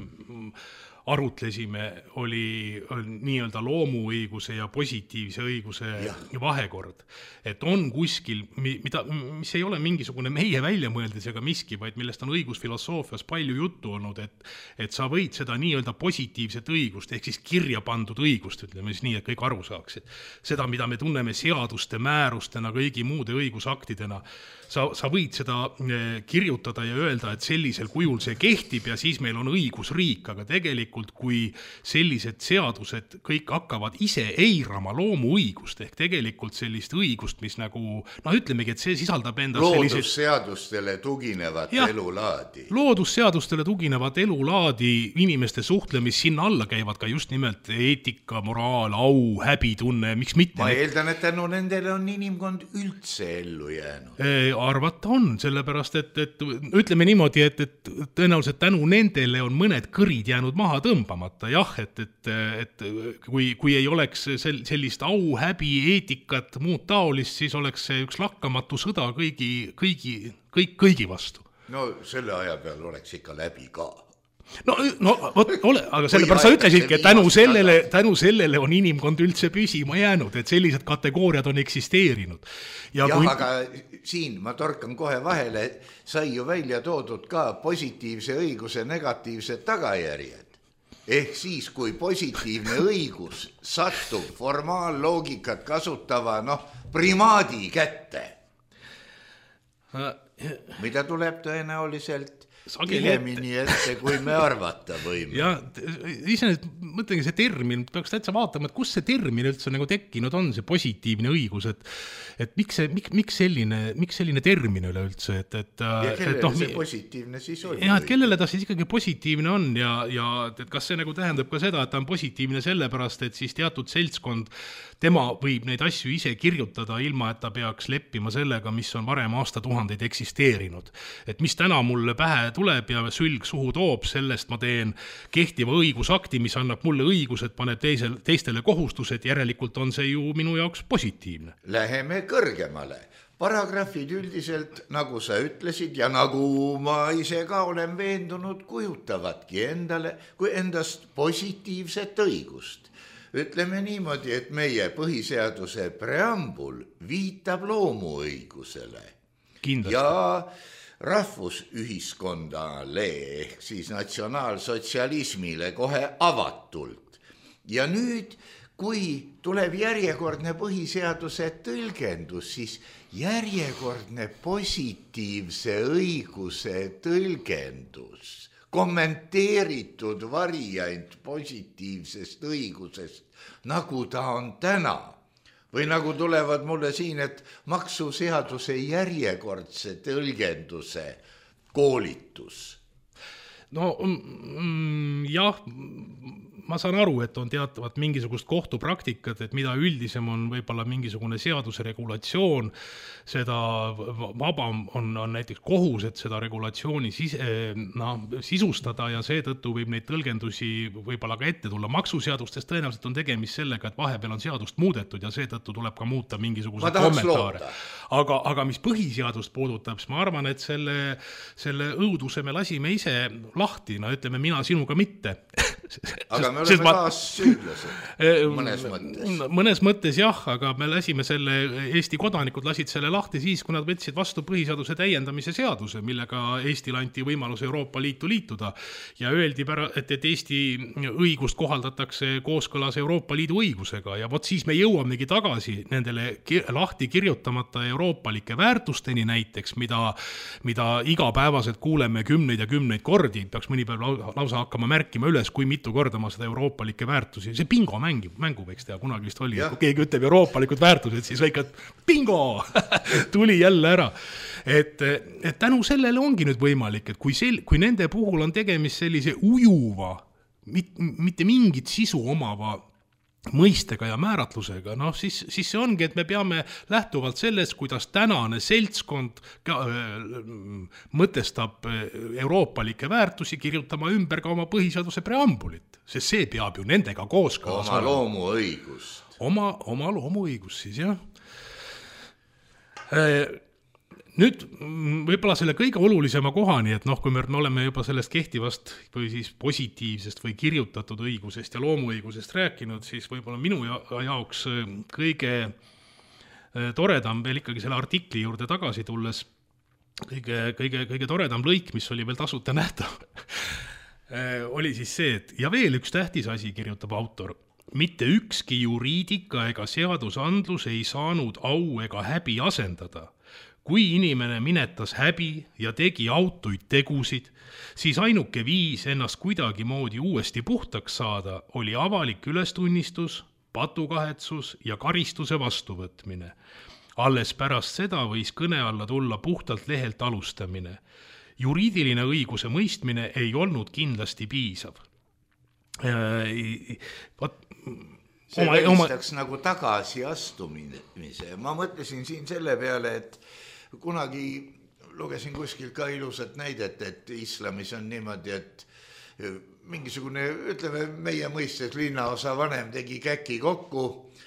arutlesime, oli nii-öelda loomuõiguse ja positiivse õiguse ja. vahekord. Et on kuskil, mida, mis ei ole mingisugune meie väljamõeldes ega miski, vaid millest on õigusfilosoofias palju juttu olnud, et, et sa võid seda nii-öelda positiivset õigust, ehk siis kirja pandud õigust, ütleme siis nii, et kõik aru saaksid. Seda, mida me tunneme seaduste, määrustena, kõigi muude õigusaktidena, sa, sa võid seda kirjutada ja öelda, et sellisel kujul see kehtib ja siis meil on õigusriik, aga tegelikult kui sellised seadused kõik hakkavad ise eirama loomuõigust, ehk tegelikult sellist õigust, mis nagu, noh ütlemegi, et see sisaldab endas loodusseadustele tuginevat ja, elulaadi. Loodusseadustele tuginevat elulaadi, inimeste suhtlemis, sinna alla käivad ka just nimelt eetika, moraal, au, häbitunne, miks mitte. Ma eeldan, et tänu nendele on inimkond üldse ellu jäänud. Arvata on, sellepärast, et, et ütleme niimoodi, et, et tõenäoliselt tänu nendele on mõned kõrid jäänud maha tõmbamata, jah, et, et, et kui, kui ei oleks sel, sellist au, häbi, eetikat, muud taolist, siis oleks see üks lakkamatu sõda kõigi, kõigi, kõik, kõigi vastu. No selle aja peal oleks ikka läbi ka. No, no võt, ole, aga sellepärast sa ütlesidki, et tänu sellele, tänu sellele on inimkond üldse püsima jäänud, et sellised kategooriad on eksisteerinud. Ja jah, kui... aga siin ma torkan kohe vahele, sai ju välja toodud ka positiivse õiguse negatiivsed tagajärjed. Ehk siis, kui positiivne õigus satub formaalloogikat kasutava, noh, primaadi kätte, mida tuleb tõenäoliselt tihemini ette, kui me arvata võime. Ja iseenesest mõtlengi see termin, peaks täitsa vaatama, et kus see termin üldse nagu tekkinud on, see positiivne õigus, et, et miks, see, miks, miks, selline, miks selline termin üle üldse, et, et ja kellele et, noh, see positiivne siis oli? Ja, et kellele ta siis ikkagi positiivne on ja, ja et kas see nagu tähendab ka seda, et ta on positiivne sellepärast, et siis teatud seltskond, tema võib neid asju ise kirjutada ilma, et ta peaks leppima sellega, mis on varem aastatuhandeid eksisteerinud. Et mis täna mulle pähe tuleb ja sülg suhu toob, sellest ma teen kehtiva õigusakti, mis annab mulle õigused, paneb teisel, teistele kohustused, järelikult on see ju minu jaoks positiivne. Läheme kõrgemale. Paragrafid üldiselt, nagu sa ütlesid ja nagu ma ise ka olen veendunud, kujutavadki endale kui endast positiivset õigust. Ütleme niimoodi, et meie põhiseaduse preambul viitab loomuõigusele. Kindlasti. Ja rahvusühiskondale ehk siis natsionaalsotsialismile kohe avatult. Ja nüüd, kui tuleb järjekordne põhiseaduse tõlgendus, siis järjekordne positiivse õiguse tõlgendus, kommenteeritud variant positiivsest õigusest, nagu ta on täna. Või nagu tulevad mulle siin, et maksuseaduse järjekordse tõlgenduse koolitus. No mm, jah, ma saan aru, et on teatavat mingisugust kohtupraktikat, et mida üldisem on võib-olla mingisugune seaduse regulatsioon, seda vabam on, on näiteks kohus, et seda regulatsiooni sis, no, sisustada ja seetõttu võib neid tõlgendusi võib-olla ka ette tulla. Maksuseadustes tõenäoliselt on tegemist sellega, et vahepeal on seadust muudetud ja seetõttu tuleb ka muuta mingisuguse kommentaare. Aga, aga mis põhiseadust puudutab, siis ma arvan, et selle, selle õuduse me lasime ise lahti, no ütleme mina sinuga mitte. Aga me oleme ma... taas süüdlased mõnes mõttes. Mõnes mõttes jah, aga me lasime selle, Eesti kodanikud lasid selle lahti siis, kui nad võtsid vastu põhiseaduse täiendamise seaduse, millega Eestil anti võimalus Euroopa Liitu liituda ja öeldi, pära, et, et Eesti õigust kohaldatakse kooskõlas Euroopa Liidu õigusega ja vot siis me jõuamegi tagasi nendele lahti kirjutamata euroopalike väärtusteni näiteks, mida, mida igapäevaselt kuuleme kümneid ja kümneid kordi peaks mõni päev lausa hakkama märkima üles, kui mitu korda ma seda euroopalikke väärtusi, see bingo mängu, mängu võiks teha, kunagi vist oli, kui keegi ütleb euroopalikud väärtused, siis võikad bingo, tuli jälle ära. Et, et tänu sellele ongi nüüd võimalik, et kui, sel, kui nende puhul on tegemist sellise ujuva, mit, mitte mingit sisu omava mõistega ja määratlusega, noh siis, siis see ongi, et me peame lähtuvalt sellest, kuidas tänane seltskond mõtestab euroopalikke väärtusi, kirjutama ümber ka oma põhiseaduse preambulit, sest see peab ju nendega kooskõlas. Oma loomuõigust. Oma, oma loomuõigust siis, jah. Nüüd võib-olla selle kõige olulisema kohani, et noh, kui me oleme juba sellest kehtivast või siis positiivsest või kirjutatud õigusest ja loomuõigusest rääkinud, siis võib-olla minu jaoks kõige toredam veel ikkagi selle artikli juurde tagasi tulles, kõige, kõige, kõige toredam lõik, mis oli veel tasuta nähtav, oli siis see, et ja veel üks tähtis asi, kirjutab autor, mitte ükski juriidika ega seadusandlus ei saanud au ega häbi asendada. Kui inimene minetas häbi ja tegi autoid tegusid, siis ainuke viis ennast kuidagi moodi uuesti puhtaks saada oli avalik ülestunnistus, patukahetsus ja karistuse vastuvõtmine. Alles pärast seda võis kõne alla tulla puhtalt lehelt alustamine. Juriidiline õiguse mõistmine ei olnud kindlasti piisav. Vat, see välistaks oma... nagu tagasi astumise. Ma mõtlesin siin selle peale, et kunagi lugesin kuskil ka ilusat näidet, et islamis on niimoodi, et mingisugune, ütleme, meie mõistes linnaosa vanem tegi käki kokku,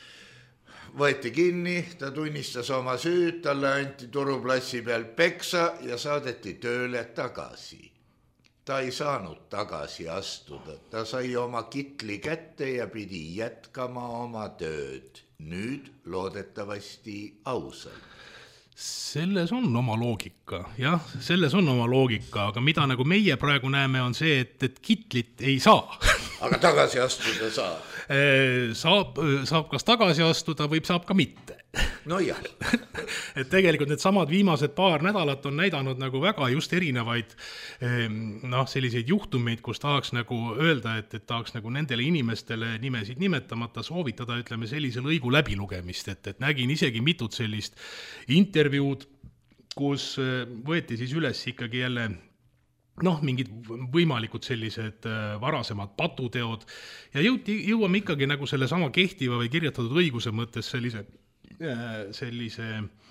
võeti kinni, ta tunnistas oma süüd, talle anti turuplassi peal peksa ja saadeti tööle tagasi. Ta ei saanud tagasi astuda, ta sai oma kitli kätte ja pidi jätkama oma tööd. Nüüd loodetavasti ausalt. Selles on oma loogika, jah, selles on oma loogika, aga mida nagu meie praegu näeme on see, et, et kitlit ei saa. Aga tagasi astuda saab. Saab, saab kas tagasi astuda või saab ka mitte. No jah. Et tegelikult need samad viimased paar nädalat on näidanud nagu väga just erinevaid noh, selliseid juhtumeid, kus tahaks nagu öelda, et, et tahaks nagu nendele inimestele nimesid nimetamata soovitada, ütleme, sellise lõigu läbilugemist, et, et nägin isegi mitut sellist intervjuud, kus võeti siis üles ikkagi jälle noh, mingid võimalikud sellised varasemad patuteod ja jõuti, jõuame ikkagi nagu selle sama kehtiva või kirjutatud õiguse mõttes sellise, sellise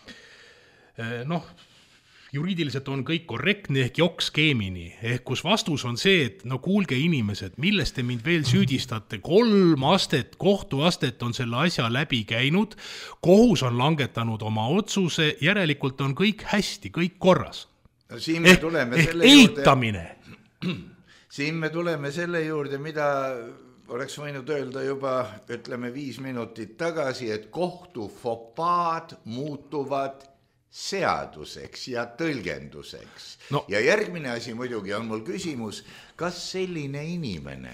noh, juriidiliselt on kõik korrektne ehk jokkskeemini, ehk kus vastus on see, et no kuulge inimesed, millest te mind veel süüdistate, kolm astet, kohtuastet on selle asja läbi käinud, kohus on langetanud oma otsuse, järelikult on kõik hästi, kõik korras. No siin me tuleme ehk selle eitamine. Juurde, siin me tuleme selle juurde, mida oleks võinud öelda juba, ütleme, viis minutit tagasi, et kohtufopaad muutuvad seaduseks ja tõlgenduseks. No. Ja järgmine asi muidugi on mul küsimus, kas selline inimene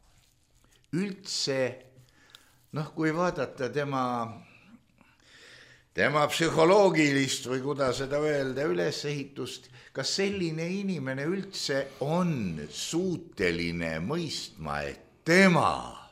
üldse, noh, kui vaadata tema... tema psühholoogilist või kuidas seda öelda ülesehitust, kas selline inimene üldse on suuteline mõistma, et tema,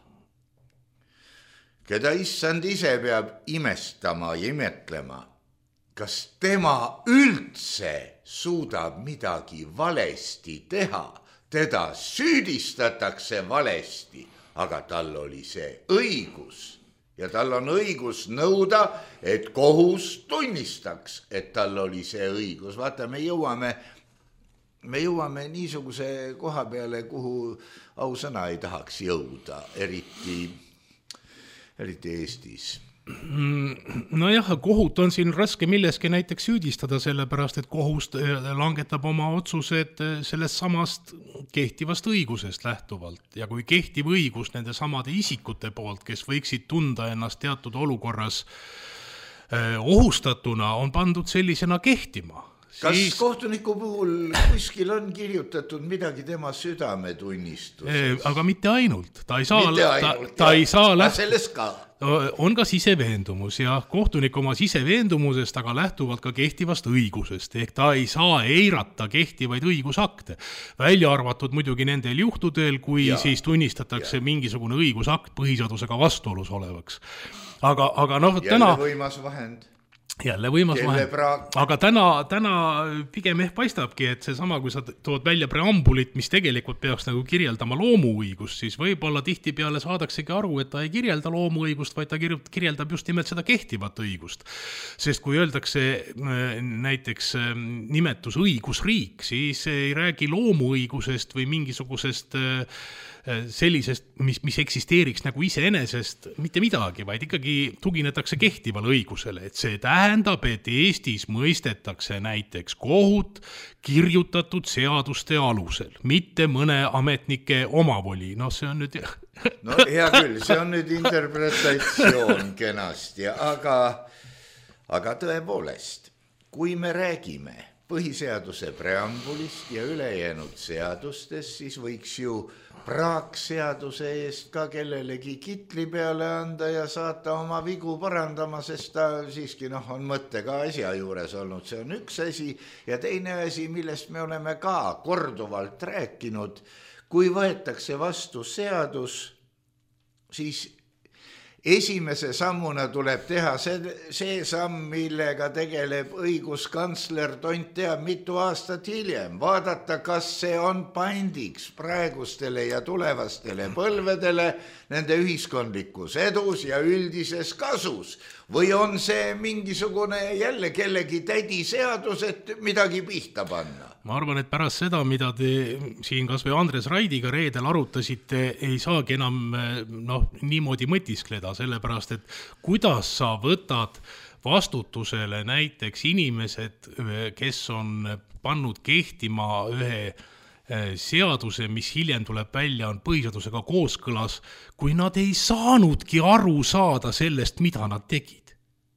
keda issand ise peab imestama ja imetlema, kas tema üldse suudab midagi valesti teha, teda süüdistatakse valesti, aga tal oli see õigus. Ja tal on õigus nõuda, et kohus tunnistaks, et tal oli see õigus. Vaata, me jõuame, me jõuame niisuguse koha peale, kuhu ausõna ei tahaks jõuda, eriti, eriti Eestis. No jah, kohut on siin raske milleski näiteks süüdistada, sellepärast, et kohus langetab oma otsused sellest samast kehtivast õigusest lähtuvalt. Ja kui kehtiv õigus nende samade isikute poolt, kes võiksid tunda ennast teatud olukorras ohustatuna, on pandud sellisena kehtima, kas siis... kohtuniku puhul kuskil on kirjutatud midagi tema südametunnistusest? Aga mitte ainult. Ta ei saa, mitte ainult, ta, ta ei saa läht... sellest ka. On ka siseveendumus ja kohtunik oma siseveendumusest, aga lähtuvalt ka kehtivast õigusest. Ehk ta ei saa eirata kehtivaid õigusakte. Välja arvatud muidugi nendel juhtudel, kui ja. siis tunnistatakse ja. mingisugune õigusakt põhiseadusega vastuolus olevaks. Aga, aga noh, täna... Jälle võimas vahend. Jälle võimas vahend. Aga täna, täna pigem ehk paistabki, et see sama, kui sa tood välja preambulit, mis tegelikult peaks nagu kirjeldama loomuõigust, siis võib-olla tihti peale saadaksegi aru, et ta ei kirjelda loomuõigust, vaid ta kirjeldab just nimelt seda kehtivat õigust. Sest kui öeldakse näiteks nimetus õigusriik, siis ei räägi loomuõigusest või mingisugusest sellisest, mis, mis eksisteeriks nagu iseenesest mitte midagi, vaid ikkagi tuginetakse kehtivale õigusele, et see tähendab, et Eestis mõistetakse näiteks kohut kirjutatud seaduste alusel, mitte mõne ametnike omavoli. No see on nüüd... no hea küll, see on nüüd interpretatsioon kenasti, aga, aga tõepoolest, kui me räägime põhiseaduse preambulist ja ülejäänud seadustest, siis võiks ju praakseaduse eest ka kellelegi kitli peale anda ja saata oma vigu parandama, sest ta siiski noh, on mõtte ka asja juures olnud. See on üks asi ja teine asi, millest me oleme ka korduvalt rääkinud, kui võetakse vastu seadus, siis esimese sammuna tuleb teha see, see samm, millega tegeleb õiguskantsler tont teab mitu aastat hiljem. Vaadata, kas see on pandiks praegustele ja tulevastele põlvedele nende ühiskondlikus edus ja üldises kasus. Või on see mingisugune jälle kellegi tädi seadus, et midagi pihta panna? Ma arvan, et pärast seda, mida te siin kas või Andres Raidiga reedel arutasite, ei saagi enam noh, niimoodi mõtiskleda, sellepärast, et kuidas sa võtad vastutusele näiteks inimesed, kes on pannud kehtima ühe seaduse, mis hiljem tuleb välja, on põhiseadusega kooskõlas, kui nad ei saanudki aru saada sellest, mida nad tegid.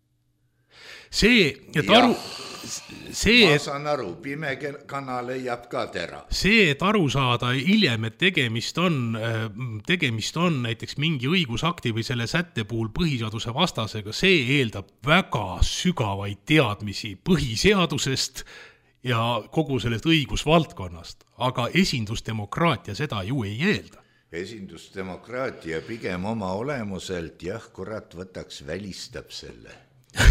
See, et aru... See, ma saan aru, pime kana leiab ka tera. See, et aru saada hiljem, et tegemist on, tegemist on näiteks mingi õigusakti või selle sätte puhul põhiseaduse vastasega, see eeldab väga sügavaid teadmisi põhiseadusest ja kogu sellest õigusvaldkonnast, aga esindusdemokraatia seda ju ei eelda. Esindusdemokraatia pigem oma olemuselt, jah, kurat võtaks, välistab selle.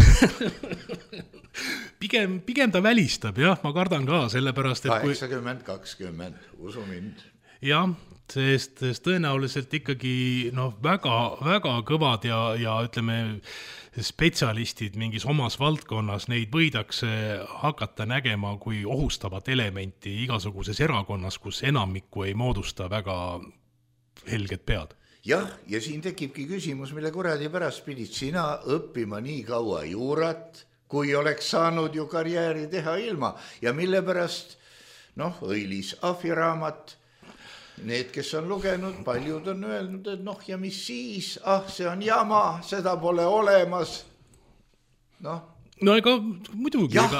pigem, pigem ta välistab, jah, ma kardan ka, sellepärast, et kaheksakümmend kakskümmend, usu mind. Jah, sest, sest tõenäoliselt ikkagi noh, väga, väga kõvad ja, ja ütleme, spetsialistid mingis omas valdkonnas, neid võidakse hakata nägema kui ohustavat elementi igasuguses erakonnas, kus enamikku ei moodusta väga helged pead. Jah, ja siin tekibki küsimus, mille kuradi pärast pidid sina õppima nii kaua juurat, kui oleks saanud ju karjääri teha ilma. Ja mille pärast, noh, Õilis Ahvi raamat, need, kes on lugenud, paljud on öelnud, et noh, ja mis siis, ah, see on jama, seda pole olemas. Noh. No ega muidugi, ega...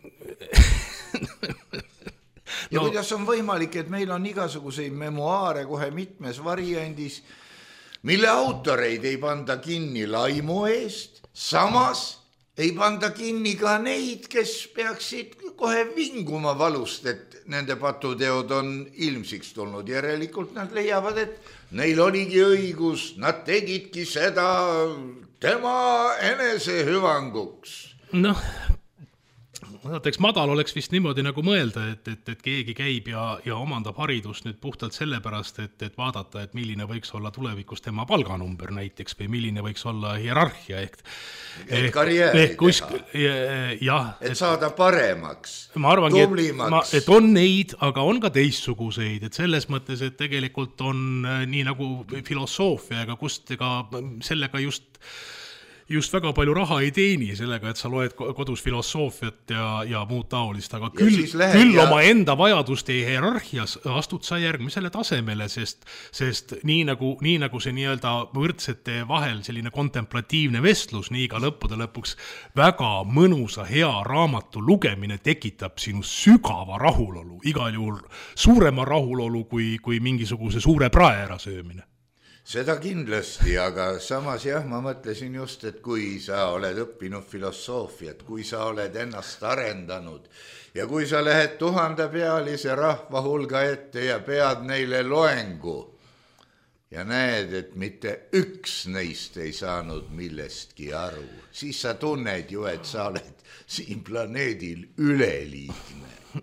ja no. Kuidas on võimalik, et meil on igasuguseid memuaare kohe mitmes variandis, mille autoreid ei panda kinni laimu eest, samas ei panda kinni ka neid, kes peaksid kohe vinguma valust, et nende patuteod on ilmsiks tulnud. Järelikult nad leiavad, et neil oligi õigus, nad tegidki seda tema enese hüvanguks. Noh, eks madal oleks vist niimoodi nagu mõelda, et, et, et keegi käib ja, ja omandab haridust nüüd puhtalt sellepärast, et, et vaadata, et milline võiks olla tulevikus tema palganumber näiteks või milline võiks olla hierarhia ehk, et karjääri ehk kusk, jah, et saada paremaks, ma arvangi, tublimaks. Et, et on neid, aga on ka teistsuguseid, et selles mõttes, et tegelikult on nii nagu filosoofiaga, kust ega sellega just just väga palju raha ei teeni sellega, et sa loed kodus filosoofiat ja, ja muud taolist, aga küll, küll ja... oma enda vajaduste hierarhias astud sa järgmisele tasemele, sest, sest nii, nagu, nii nagu see nii-öelda võrdsete vahel selline kontemplatiivne vestlus, nii ka lõppude lõpuks väga mõnusa hea raamatu lugemine tekitab sinu sügava rahulolu, igal juhul suurema rahulolu kui, kui mingisuguse suure praera söömine. Seda kindlasti, aga samas jah, ma mõtlesin just, et kui sa oled õppinud filosoofiat, kui sa oled ennast arendanud ja kui sa lähed tuhandepealise rahva hulga ette ja pead neile loengu ja näed, et mitte üks neist ei saanud millestki aru, siis sa tunned ju, et sa oled siin planeedil üleliigne.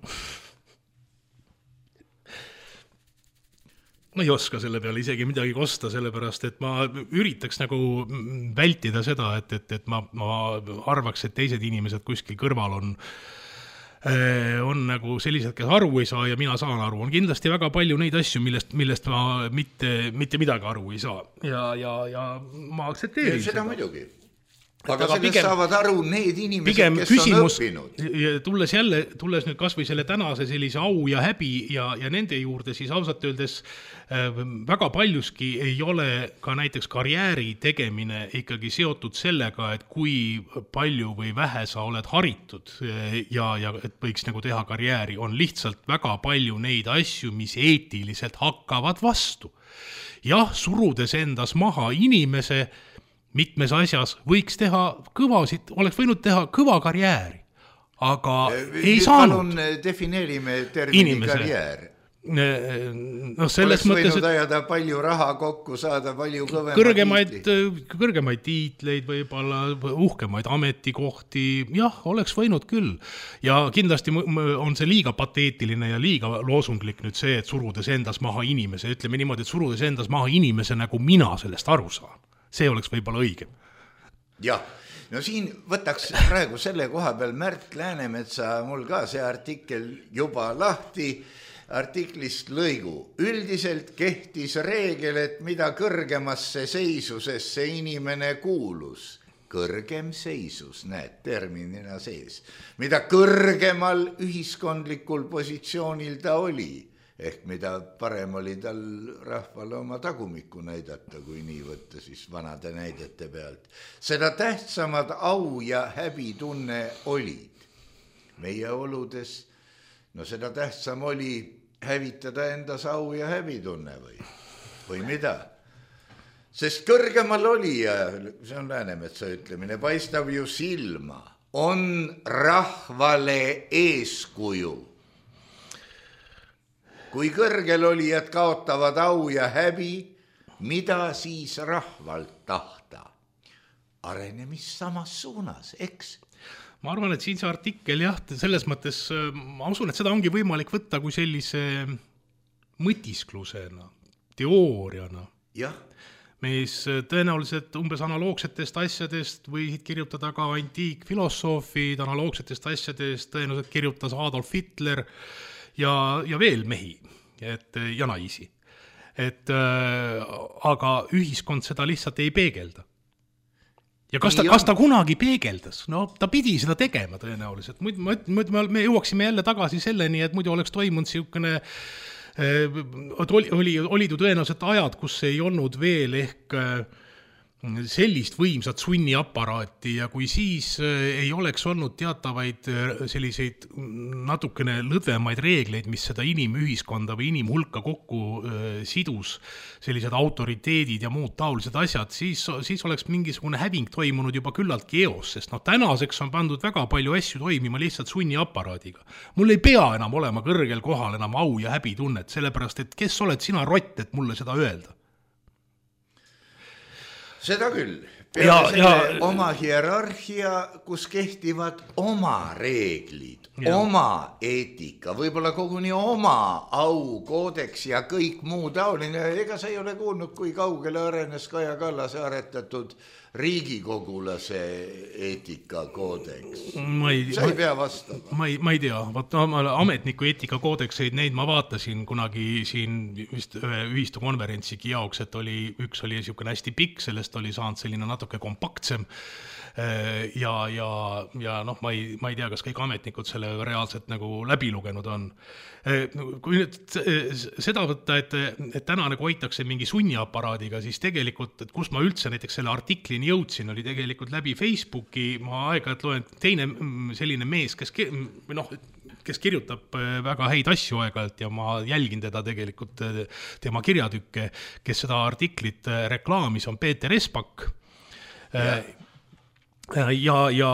Ma ei oska selle peale isegi midagi kosta, sellepärast, et ma üritaks nagu vältida seda, et, et, et ma, ma arvaks, et teised inimesed kuskil kõrval on, on nagu sellised, kes aru ei saa ja mina saan aru. On kindlasti väga palju neid asju, millest, millest ma mitte, mitte midagi aru ei saa. Ja, ja, ja ma aktsepteerin ja seda. Seda muidugi. Aga sellest pigem, saavad aru need inimesed, kes küsimus, on õppinud. Tulles jälle, tulles nüüd kas või selle tänase sellise au ja häbi ja, ja nende juurde, siis ausalt öeldes äh, väga paljuski ei ole ka näiteks karjääri tegemine ikkagi seotud sellega, et kui palju või vähe sa oled haritud ja, ja et võiks nagu teha karjääri, on lihtsalt väga palju neid asju, mis eetiliselt hakkavad vastu. Jah, surudes endas maha inimese, mitmes asjas võiks teha kõvasid, oleks võinud teha kõva karjääri, aga ei Nüüd saanud. Palun defineerime termini Inimese. Karjäär. No, selles oleks mõttes, võinud ajada palju raha kokku, saada palju kõvema kõrgemaid, tiitli. kõrgemaid tiitleid, võib-olla uhkemaid ametikohti, jah, oleks võinud küll. Ja kindlasti on see liiga pateetiline ja liiga loosunglik nüüd see, et surudes endas maha inimese, ütleme niimoodi, et surudes endas maha inimese, nagu mina sellest aru saan. See oleks võib-olla õigem. Jah, no siin võtaks praegu selle koha peal Märt Läänemetsa mul ka see artikkel juba lahti, artiklist lõigu. Üldiselt kehtis reegel, et mida kõrgemasse seisusesse inimene kuulus, kõrgem seisus, näed, terminina sees, mida kõrgemal ühiskondlikul positsioonil ta oli, ehk mida parem oli tal rahvale oma tagumikku näidata, kui nii võtta siis vanade näidete pealt. Seda tähtsamad au ja häbitunne olid. Meie oludes, no seda tähtsam oli hävitada endas au ja häbitunne või, või mida? Sest kõrgemal oli, ja see on Läänemetsa ütlemine, paistab ju silma, on rahvale eeskuju. Kui kõrgel olijad kaotavad au ja häbi, mida siis rahvalt tahta? Arenemist samas suunas, eks? Ma arvan, et siin see artikkel, jah, selles mõttes, ma usun, et seda ongi võimalik võtta kui sellise mõtisklusena, teooriana. Jah. Mis tõenäoliselt umbes analoogsetest asjadest võisid kirjutada ka antiikfilosoofid, analoogsetest asjadest tõenäoliselt kirjutas Adolf Hitler, ja, ja veel mehi et, ja naisi. Et, äh, aga ühiskond seda lihtsalt ei peegelda. Ja kas ta, kas ta kunagi peegeldas? No ta pidi seda tegema tõenäoliselt. Muid, muid, me jõuaksime jälle tagasi selleni, et muidu oleks toimunud siukene, äh, oli, oli, olid ju tõenäoliselt ajad, kus ei olnud veel ehk äh, sellist võimsat sunniaparaati ja kui siis ei oleks olnud teatavaid selliseid natukene lõdvemaid reegleid, mis seda inimühiskonda või inimhulka kokku sidus, sellised autoriteedid ja muud taolised asjad, siis, siis oleks mingisugune häving toimunud juba küllalt eos, sest no tänaseks on pandud väga palju asju toimima lihtsalt sunniaparaadiga. Mul ei pea enam olema kõrgel kohal enam au ja häbi tunnet, sellepärast et kes oled sina rott, et mulle seda öelda? Seda küll. Peale ja, selle ja, oma hierarhia, kus kehtivad oma reeglid, ja. Oma eetika, võib-olla koguni oma au, koodeks ja kõik muu taoline. Ega sa ei ole kuulnud, kui kaugele arenes Kaja Kallase aretatud riigikogulase eetikakoodeks. Ma ei, sa ei pea vastama. Ma ei, ma ei tea, vaat ametniku eetikakoodekseid, neid ma vaatasin kunagi siin vist ühistu konverentsigi jaoks, et oli, üks oli niisugune hästi pikk, sellest oli saanud selline natuke kompaktsem ja, ja, ja noh, ma ei, ma ei tea, kas kõik ametnikud selle reaalselt nagu läbi lugenud on. Kui nüüd seda võtta, et, et täna nagu hoitakse mingi sunniaparaadiga, siis tegelikult, et kus ma üldse näiteks selle artiklini jõudsin, oli tegelikult läbi Facebooki, ma aeg-ajalt loen teine selline mees, kes, noh, kes kirjutab väga häid asju aeg-ajalt ja ma jälgin teda tegelikult tema kirjatükke, kes seda artiklit reklaamis, on Peeter Espak. Ja, ja, ja,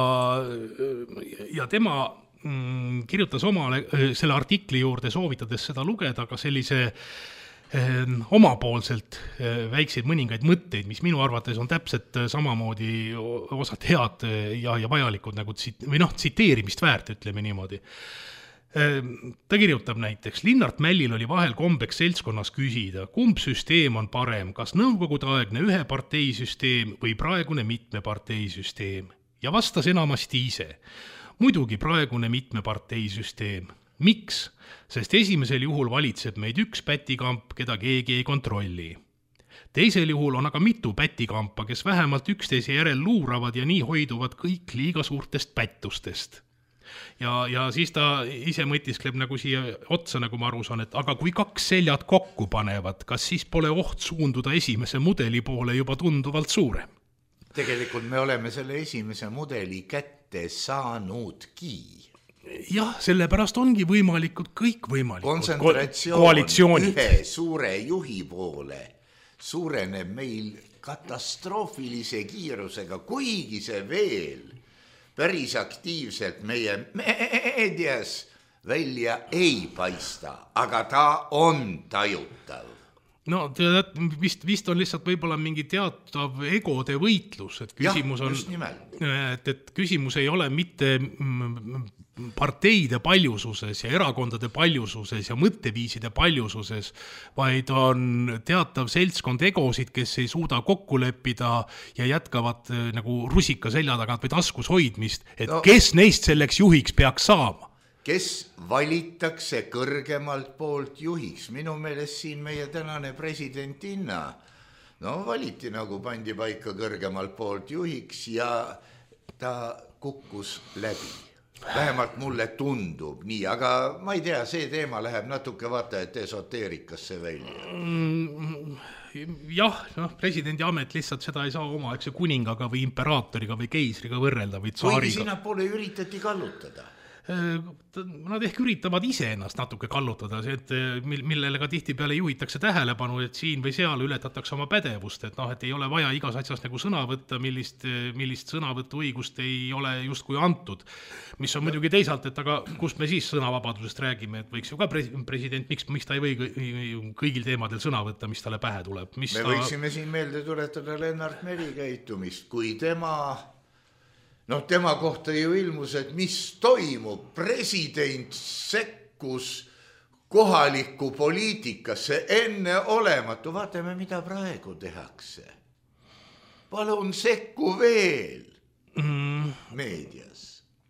ja tema mm, kirjutas omale selle artikli juurde, soovitades seda lugeda, aga sellise eh, omapoolselt eh, väikseid mõningaid mõtteid, mis minu arvates on täpselt samamoodi osad head ja, ja vajalikud nagu tsit-, või noh, tsiteerimist väärt, ütleme niimoodi. Ta kirjutab näiteks, Linnart Mällil oli vahel kombeks seltskonnas küsida, kumb süsteem on parem, kas nõukogudeaegne ühe parteisüsteem või praegune mitmeparteisüsteem. Ja vastas enamasti ise. Muidugi praegune mitmeparteisüsteem. Miks? Sest esimesel juhul valitseb meid üks pätikamp, keda keegi ei kontrolli. Teisel juhul on aga mitu pätikampa, kes vähemalt üksteise järel luuravad ja nii hoiduvad kõik liiga suurtest pättustest. Ja, ja siis ta ise mõtiskleb nagu siia otsa, nagu ma aru saan, et aga kui kaks seljad kokku panevad, kas siis pole oht suunduda esimese mudeli poole juba tunduvalt suurem? Tegelikult me oleme selle esimese mudeli kätte saanudki. Jah, sellepärast ongi võimalikud kõik võimalikud kontsentratsioon ühe suure juhi poole suureneb meil katastroofilise kiirusega, kuigi see veel päris aktiivselt meie meedias välja ei paista, aga ta on tajutav. No tead, vist, vist on lihtsalt võib-olla mingi teatav egode võitlus, et küsimus ja, on, et, et küsimus ei ole mitte parteide paljususes ja erakondade paljususes ja mõtteviiside paljususes, vaid on teatav seltskond egosid, kes ei suuda kokku leppida ja jätkavad nagu rusika selja tagant või taskus hoidmist, et no, kes neist selleks juhiks peaks saama? Kes valitakse kõrgemalt poolt juhiks? Minu meelest siin meie tänane presidentinna, no valiti nagu pandi paika kõrgemalt poolt juhiks ja ta kukkus läbi. Vähemalt mulle tundub nii, aga ma ei tea, see teema läheb natuke vaata, et esoteerikasse välja. Jah, noh, presidendi amet lihtsalt seda ei saa oma, eks see kuningaga või imperaatoriga või keisriga võrrelda või tsaariga. Kuigi sinna poole üritati kallutada. Nad ehk üritavad ise ennast natuke kallutada, see, et millele ka tihti peale juhitakse tähelepanu, et siin või seal ületatakse oma pädevust, et noh, et ei ole vaja igas asjas nagu sõna võtta, millist, millist sõnavõttu õigust ei ole justkui antud. Mis on muidugi teisalt, et aga kust me siis sõnavabadusest räägime, et võiks ju ka president, miks, miks ta ei või kõigil teemadel sõna võtta, mis talle pähe tuleb. Mis me ta... võiksime siin meelde tuletada Lennart Meri käitumist, kui tema... noh, tema kohta ju ilmus, et mis toimub, president sekkus kohalikku poliitikasse enne olematu. Vaatame, mida praegu tehakse. Palun sekku veel mm. meedias.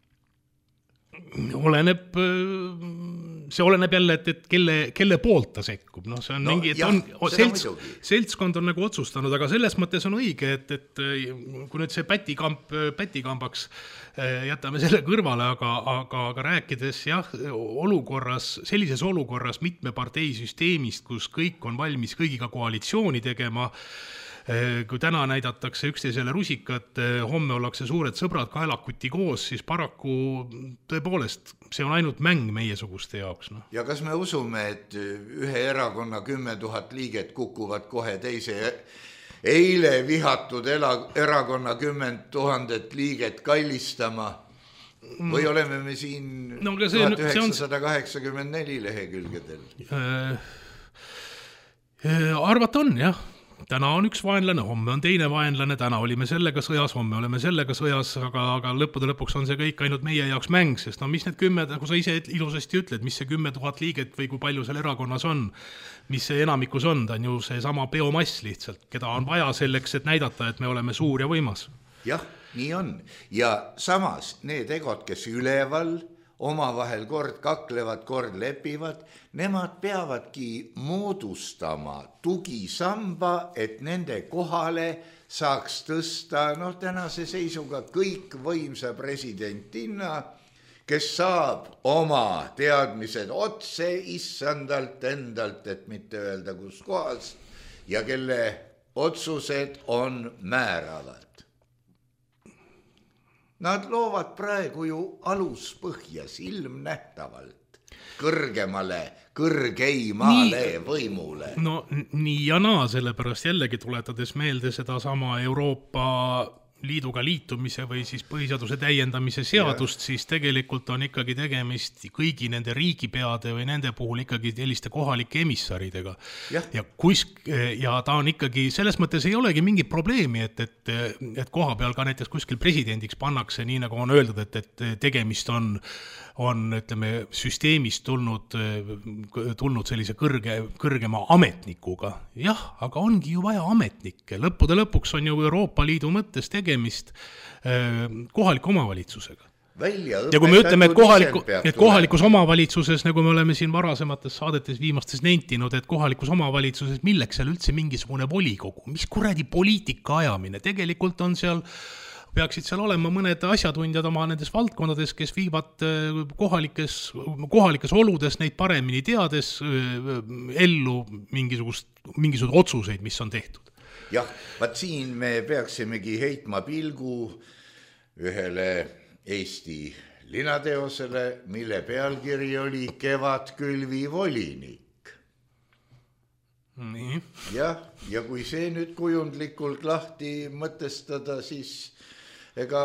Oleneb, see oleneb jälle, et, et kelle, kelle poolt ta sekkub. No, see on no, mingi, et jah, on, selts, seltskond on nagu otsustanud, aga selles mõttes on õige, et, et kui nüüd see pätikamp, pätikambaks jätame selle kõrvale, aga, aga, aga rääkides jah, olukorras, sellises olukorras mitme parteisüsteemist, kus kõik on valmis kõigiga koalitsiooni tegema, kui täna näidatakse üksteisele rusikat, homme ollakse suured sõbrad kaelakuti koos, siis paraku tõepoolest see on ainult mäng meiesuguste jaoks. No. Ja kas me usume, et ühe erakonna kümme tuhat liiget kukuvad kohe teise eile vihatud erakonna kümmend tuhandet liiget kallistama? Või oleme me siin no, tuhat üheksasada kaheksakümmend neli lehekülgedel? Äh, äh, arvata on, jah. täna on üks vaenlane, homme on teine vaenlane, täna olime sellega sõjas, homme oleme sellega sõjas, aga, aga lõppude lõpuks on see kõik ainult meie jaoks mäng, sest no mis need kümme, nagu sa ise ilusasti ütled, mis see kümme tuhat liiget või kui palju seal erakonnas on, mis see enamikus on, ta on ju see sama biomass lihtsalt, keda on vaja selleks, et näidata, et me oleme suur ja võimas. Jah, nii on. Ja samas need egod, kes üleval omavahel kord kaklevad, kord lepivad, nemad peavadki moodustama tugisamba, et nende kohale saaks tõsta, noh, tänase seisuga kõik võimsa presidentina, kes saab oma teadmised otse issandalt endalt, et mitte öelda kus kohas, ja kelle otsused on määravad. Nad loovad praegu ju aluspõhjas ilmnähtavalt kõrgemale, kõrgeimale nii, võimule. No nii ja naa, sellepärast jällegi tuletades meelde seda sama Euroopa Liiduga liitumise või siis põhiseaduse täiendamise seadust, ja. Siis tegelikult on ikkagi tegemist kõigi nende riigipeade või nende puhul ikkagi selliste kohalike emissaridega. Ja, ja, kusk, ja ta on ikkagi, selles mõttes ei olegi mingit probleemi, et, et, et koha peal ka näiteks kuskil presidendiks pannakse, nii nagu on öeldud, et, et tegemist on, on ütleme, süsteemist tulnud, tulnud sellise kõrge, kõrgema ametnikuga. Jah, aga ongi ju vaja ametnikke. Lõppude lõpuks on ju Euroopa Liidu mõttes tegemist kohaliku omavalitsusega. Ja kui me ütleme, et, kohaliku, et kohalikus omavalitsuses, nagu me oleme siin varasemates saadetes viimastes nentinud, et kohalikus omavalitsuses milleks seal üldse mingisugune volikogu, mis kuradi poliitika ajamine, tegelikult on seal, peaksid seal olema mõned asjatundjad oma nendes valdkondades, kes viivad kohalikes, kohalikes oludes neid paremini teades ellu mingisugust, mingisugust otsuseid, mis on tehtud. Jah, vaat siin me peaksimegi heitma pilgu ühele Eesti linateosele, mille pealkiri oli Kevadkülvi volinik. Nii. Jah, ja kui see nüüd kujundlikult lahti mõtestada, siis ega,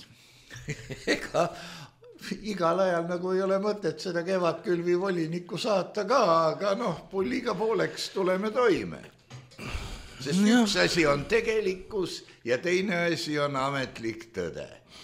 ega igal ajal nagu ei ole mõtet seda Kevadkülvi volinikku saata ka, aga noh, pulliga pooleks tuleme toime. Sest ja. Üks asi on tegelikkus ja teine asi on ametlik tõde.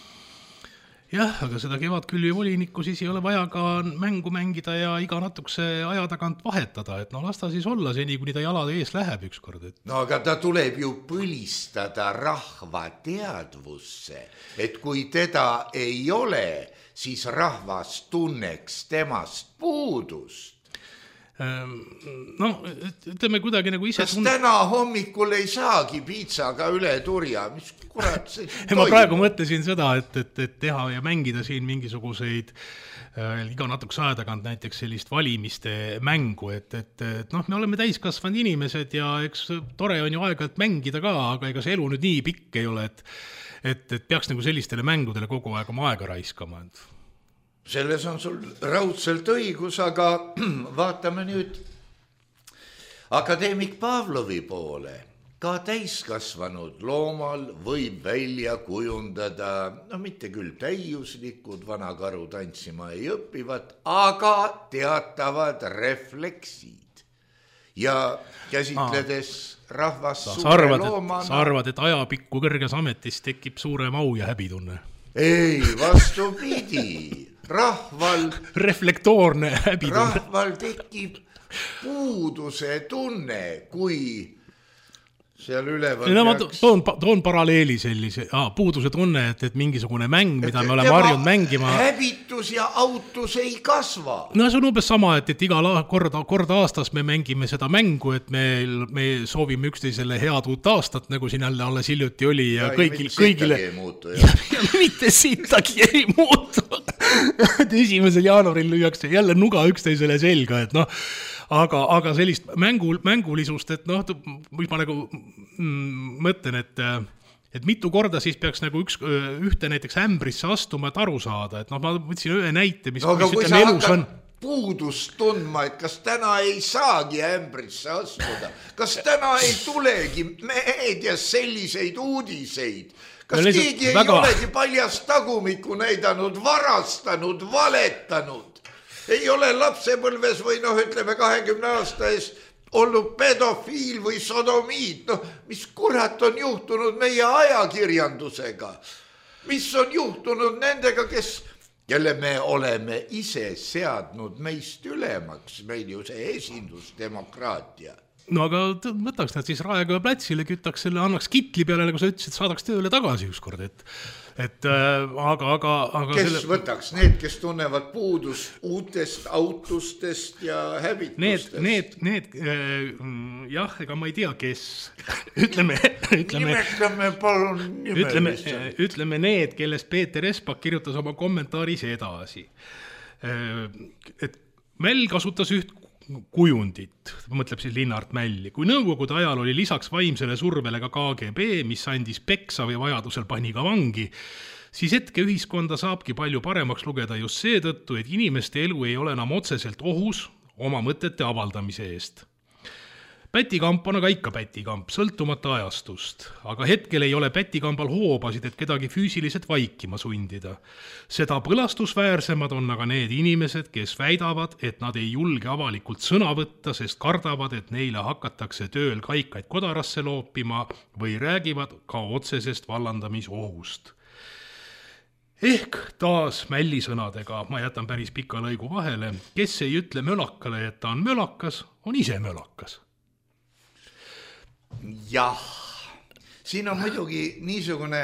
Jah, aga seda Kevadkülvi volinikku siis ei ole vaja ka mängu mängida ja iga natukese aja tagant vahetada, et no las ta siis olla seni, kuni ta jalade ees läheb ükskord. Et... No aga ta tuleb ju põlistada rahva teadvusse, et kui teda ei ole, siis rahvas tunneks temast puudust. No, ütleme kuidagi nagu ise... Kas tund... täna hommikul ei saagi piitsaga üle turja? Mis kurat see toimub? Ma praegu mõtlesin seda, et, et, et teha ja mängida siin mingisuguseid äh, iga natuks aja tagant näiteks sellist valimiste mängu, et, et, et noh, me oleme täiskasvanud inimesed ja eks tore on ju aeg-ajalt mängida ka, aga ega see elu nüüd nii pikk ei ole, et, et, et peaks nagu sellistele mängudele kogu aeg oma aega raiskama, et... Selles on sul raudselt õigus, aga vaatame nüüd akadeemik Pavlovi poole. Ka täiskasvanud loomal võib välja kujundada, no mitte küll täiuslikud, vanakaru tantsima ei õppivad, aga teatavad refleksid. Ja käsitledes Aa. rahvas sa suure arvad, loomana... Sa arvad, et ajapikku kõrges ametis tekib suurem au ja häbitunne? Ei, vastupidi. Rahval, reflektoorne häbitunne. Rahval tekib puuduse tunne, kui seal üleval no, peaks... toon, toon paralleeli sellise ah, puuduse tunne, et, et mingisugune mäng, mida et, me oleme harjunud mängima. Häbitus ja autus ei kasva. No see on umbes sama, et, et iga korda, korda aastas me mängime seda mängu, et me, me soovime üksteisele head uut aastat, nagu siin jälle alles hiljuti oli ja, ja kõigil, kõigile ei muutu, ja, ja mitte sittagi ei muutu. esimesel jaanuaril lüüakse jälle nuga üksteisele selga, et noh, aga, aga sellist mängu, mängulisust, et noh, mis ma nagu mm, mõtlen, et, et mitu korda siis peaks nagu üks, ühte näiteks ämbrisse astuma, et aru saada, et noh, ma võtsin ühe näite, mis, no, mis ütleme elus on. Puudust tundma, et kas täna ei saagi ämbrisse astuda, kas täna ei tulegi meedias selliseid uudiseid, kas no, keegi ei väga... olegi paljast tagumikku näidanud, varastanud, valetanud, ei ole lapsepõlves või noh, ütleme kahekümne aasta ees olnud pedofiil või sodomiit, noh, mis kurat on juhtunud meie ajakirjandusega, mis on juhtunud nendega, kes, kelle me oleme ise seadnud meist ülemaks, meil ju see esindusdemokraatia. No aga võtaks nad siis Raekoja platsile, kütaks selle, annaks kitli peale, nagu sa ütlesid, saadaks tööle tagasi ükskord, et, et äh, aga, aga, aga kes selle... võtaks need, kes tunnevad puudus uutest autustest ja häbitustest? Need, need, need äh, jah, ega ma ei tea, kes ütleme, ütleme, nimetame palun ütleme, nimelist. ütleme need, kellest Peeter Espak kirjutas oma kommentaaris edasi. Äh, et Mäll kasutas üht kujundit, mõtleb siis Linnart Mälli. Kui nõukogude ajal oli lisaks vaimsele survele ka K G B, mis andis peksa või vajadusel pani ka vangi, siis hetke ühiskonda saabki palju paremaks lugeda just seetõttu, et inimeste elu ei ole enam otseselt ohus oma mõtete avaldamise eest. Pätikamp on aga ikka pätikamp, sõltumata ajastust, aga hetkel ei ole pätikambal hoobasid, et kedagi füüsiliselt vaikima sundida. Seda põlastusväärsemad on aga need inimesed, kes väidavad, et nad ei julge avalikult sõna võtta, sest kardavad, et neile hakatakse tööl kaikaid kodarasse loopima või räägivad ka otsesest vallandamisohust. Ehk taas Mälli sõnadega, ma jätan päris pika lõigu vahele, kes ei ütle mölakale, et ta on mölakas, on ise mölakas. Jah, siin on muidugi niisugune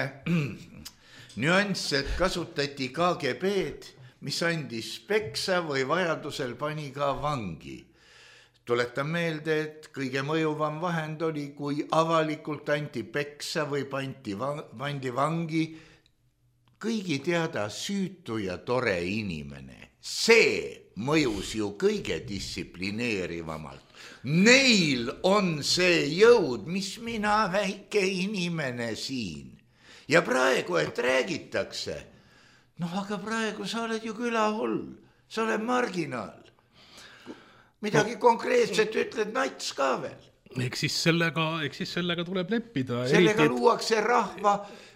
nüanss, et kasutati K G B-d, mis andis peksa või vajadusel pani ka vangi. Tuletan meelde, et kõige mõjuvam vahend oli, kui avalikult anti peksa või pandi, pandi vangi kõigi teada süütu ja tore inimene. See mõjus ju kõige distsiplineerivamalt. Neil on see jõud, mis mina väike inimene siin. Ja praegu, et räägitakse, noh, aga praegu sa oled ju külahull, sa oled marginaal. Midagi no. Konkreetset ütled nats ka veel. Eks siis sellega, eks siis sellega tuleb leppida. Sellega eriti, luuakse rahva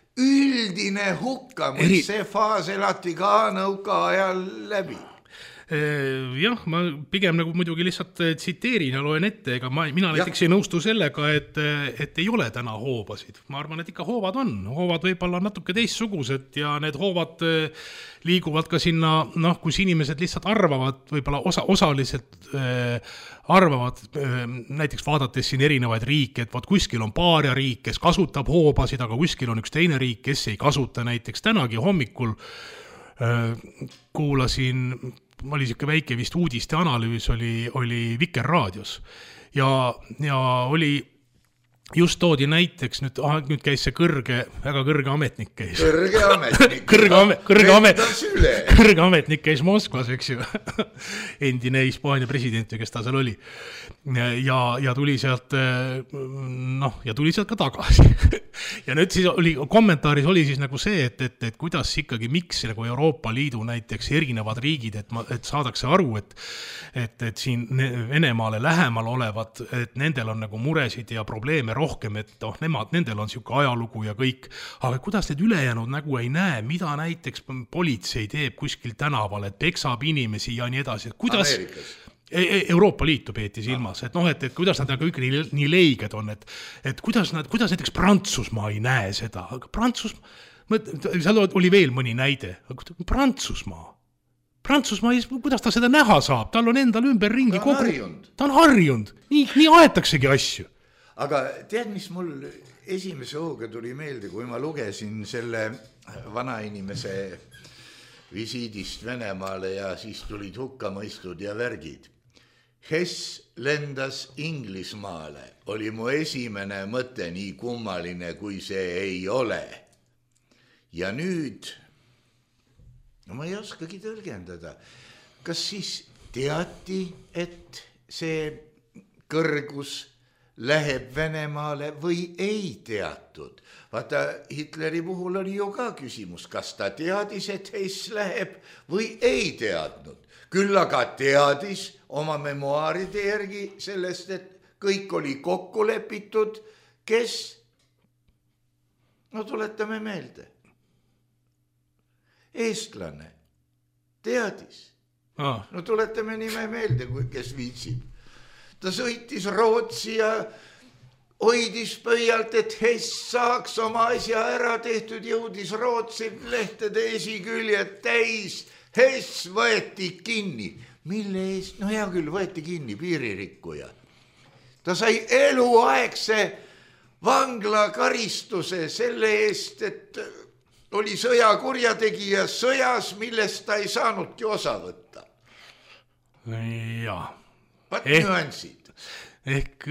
üldine hukka, mis eri... see faas elati ka nõuka ajal läbi. Jah, ma pigem nagu muidugi lihtsalt tsiteerin ja loen ette, ega ma, mina näiteks ei nõustu sellega, et, et ei ole täna hoobasid. Ma arvan, et ikka hoovad on. Hoovad võib-olla natuke teistsugused ja need hoovad liiguvad ka sinna, noh, kus inimesed lihtsalt arvavad, võib-olla osa, osaliselt äh, arvavad, äh, näiteks vaadates siin erinevaid riike, et võt kuskil on paaria riik, kes kasutab hoobasid, aga kuskil on üks teine riik, kes ei kasuta. Näiteks tänagi hommikul äh, kuulasin oli siuke väike vist uudiste analüüs oli, oli Vikerraadios ja, ja oli just toodi näiteks, nüüd, ah, nüüd käis see kõrge, väga kõrge ametnik käis. Kõrge ametnik. kõrge, amet, kõrge, amet, kõrge ametnik käis Moskvas, eks ju. Endine Hispaania president, kes ta seal oli. Ja, ja tuli sealt, noh, ja tuli sealt ka tagasi. Ja nüüd siis oli, kommentaaris oli siis nagu see, et, et, et kuidas ikkagi, miks nagu Euroopa Liidu näiteks erinevad riigid, et, ma, et saadakse aru, et, et, et siin Venemaale lähemal olevad, et nendel on nagu muresid ja probleeme rohkem, et oh, nemad, nendel on siuke ajalugu ja kõik, aga kuidas need ülejäänud nagu ei näe, mida näiteks politsei teeb kuskil tänaval, et peksab inimesi ja nii edasi, et kuidas Ameerikas. Euroopa Liitu peeti silmas, et noh, et, et kuidas nad nagu nii, nii leiged on, et, et kuidas nad, kuidas näiteks Prantsusmaa ei näe seda, aga Prantsusmaa, seal oli veel mõni näide, Prantsusmaa, Prantsusmaa, kuidas ta seda näha saab, tal on endal ümber ringi ta on harjunud, ta on harjunud. Nii, nii aetaksegi asju. Aga tead, mis mul esimese hooga tuli meelde, kui ma lugesin selle vanainimese visiidist Venemaale ja siis tulid hukkamõistud ja värgid. Hess lendas Inglismaale, oli mu esimene mõte nii kummaline, kui see ei ole. Ja nüüd, no ma ei oskagi tõlgendada, kas siis teati, et see kõrgus läheb Venemaale või ei teatud. Vaata, Hitleri puhul oli ju ka küsimus, kas ta teadis, et Hess läheb või ei teadnud. Küll aga teadis oma memuaaride järgi sellest, et kõik oli kokku lepitud, kes, no tuletame meelde, eestlane teadis. Ah. No tuletame nime meelde, kes viitsib. ta sõitis Rootsi ja hoidis pöialt, et Hess saaks oma asja ära tehtud, jõudis Rootsi lehtede esiküljed täis. Hess võeti kinni. Mille eest? No hea küll, võeti kinni piiririkkuja. Ta sai eluaegse vangla karistuse selle eest, et oli sõjakurjategija sõjas, millest ta ei saanudki osa võtta. Jaa. Vaat eh, nüansid. Ehk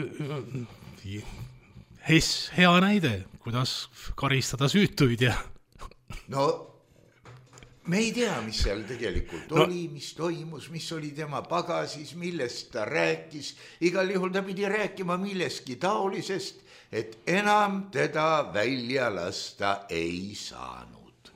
Hess hea näide, kuidas karistada süütuid ja... No me ei tea, mis seal tegelikult no. oli, mis toimus, mis oli tema pagasis, millest ta rääkis. Igal juhul ta pidi rääkima milleski taolisest, et enam teda välja lasta ei saanud.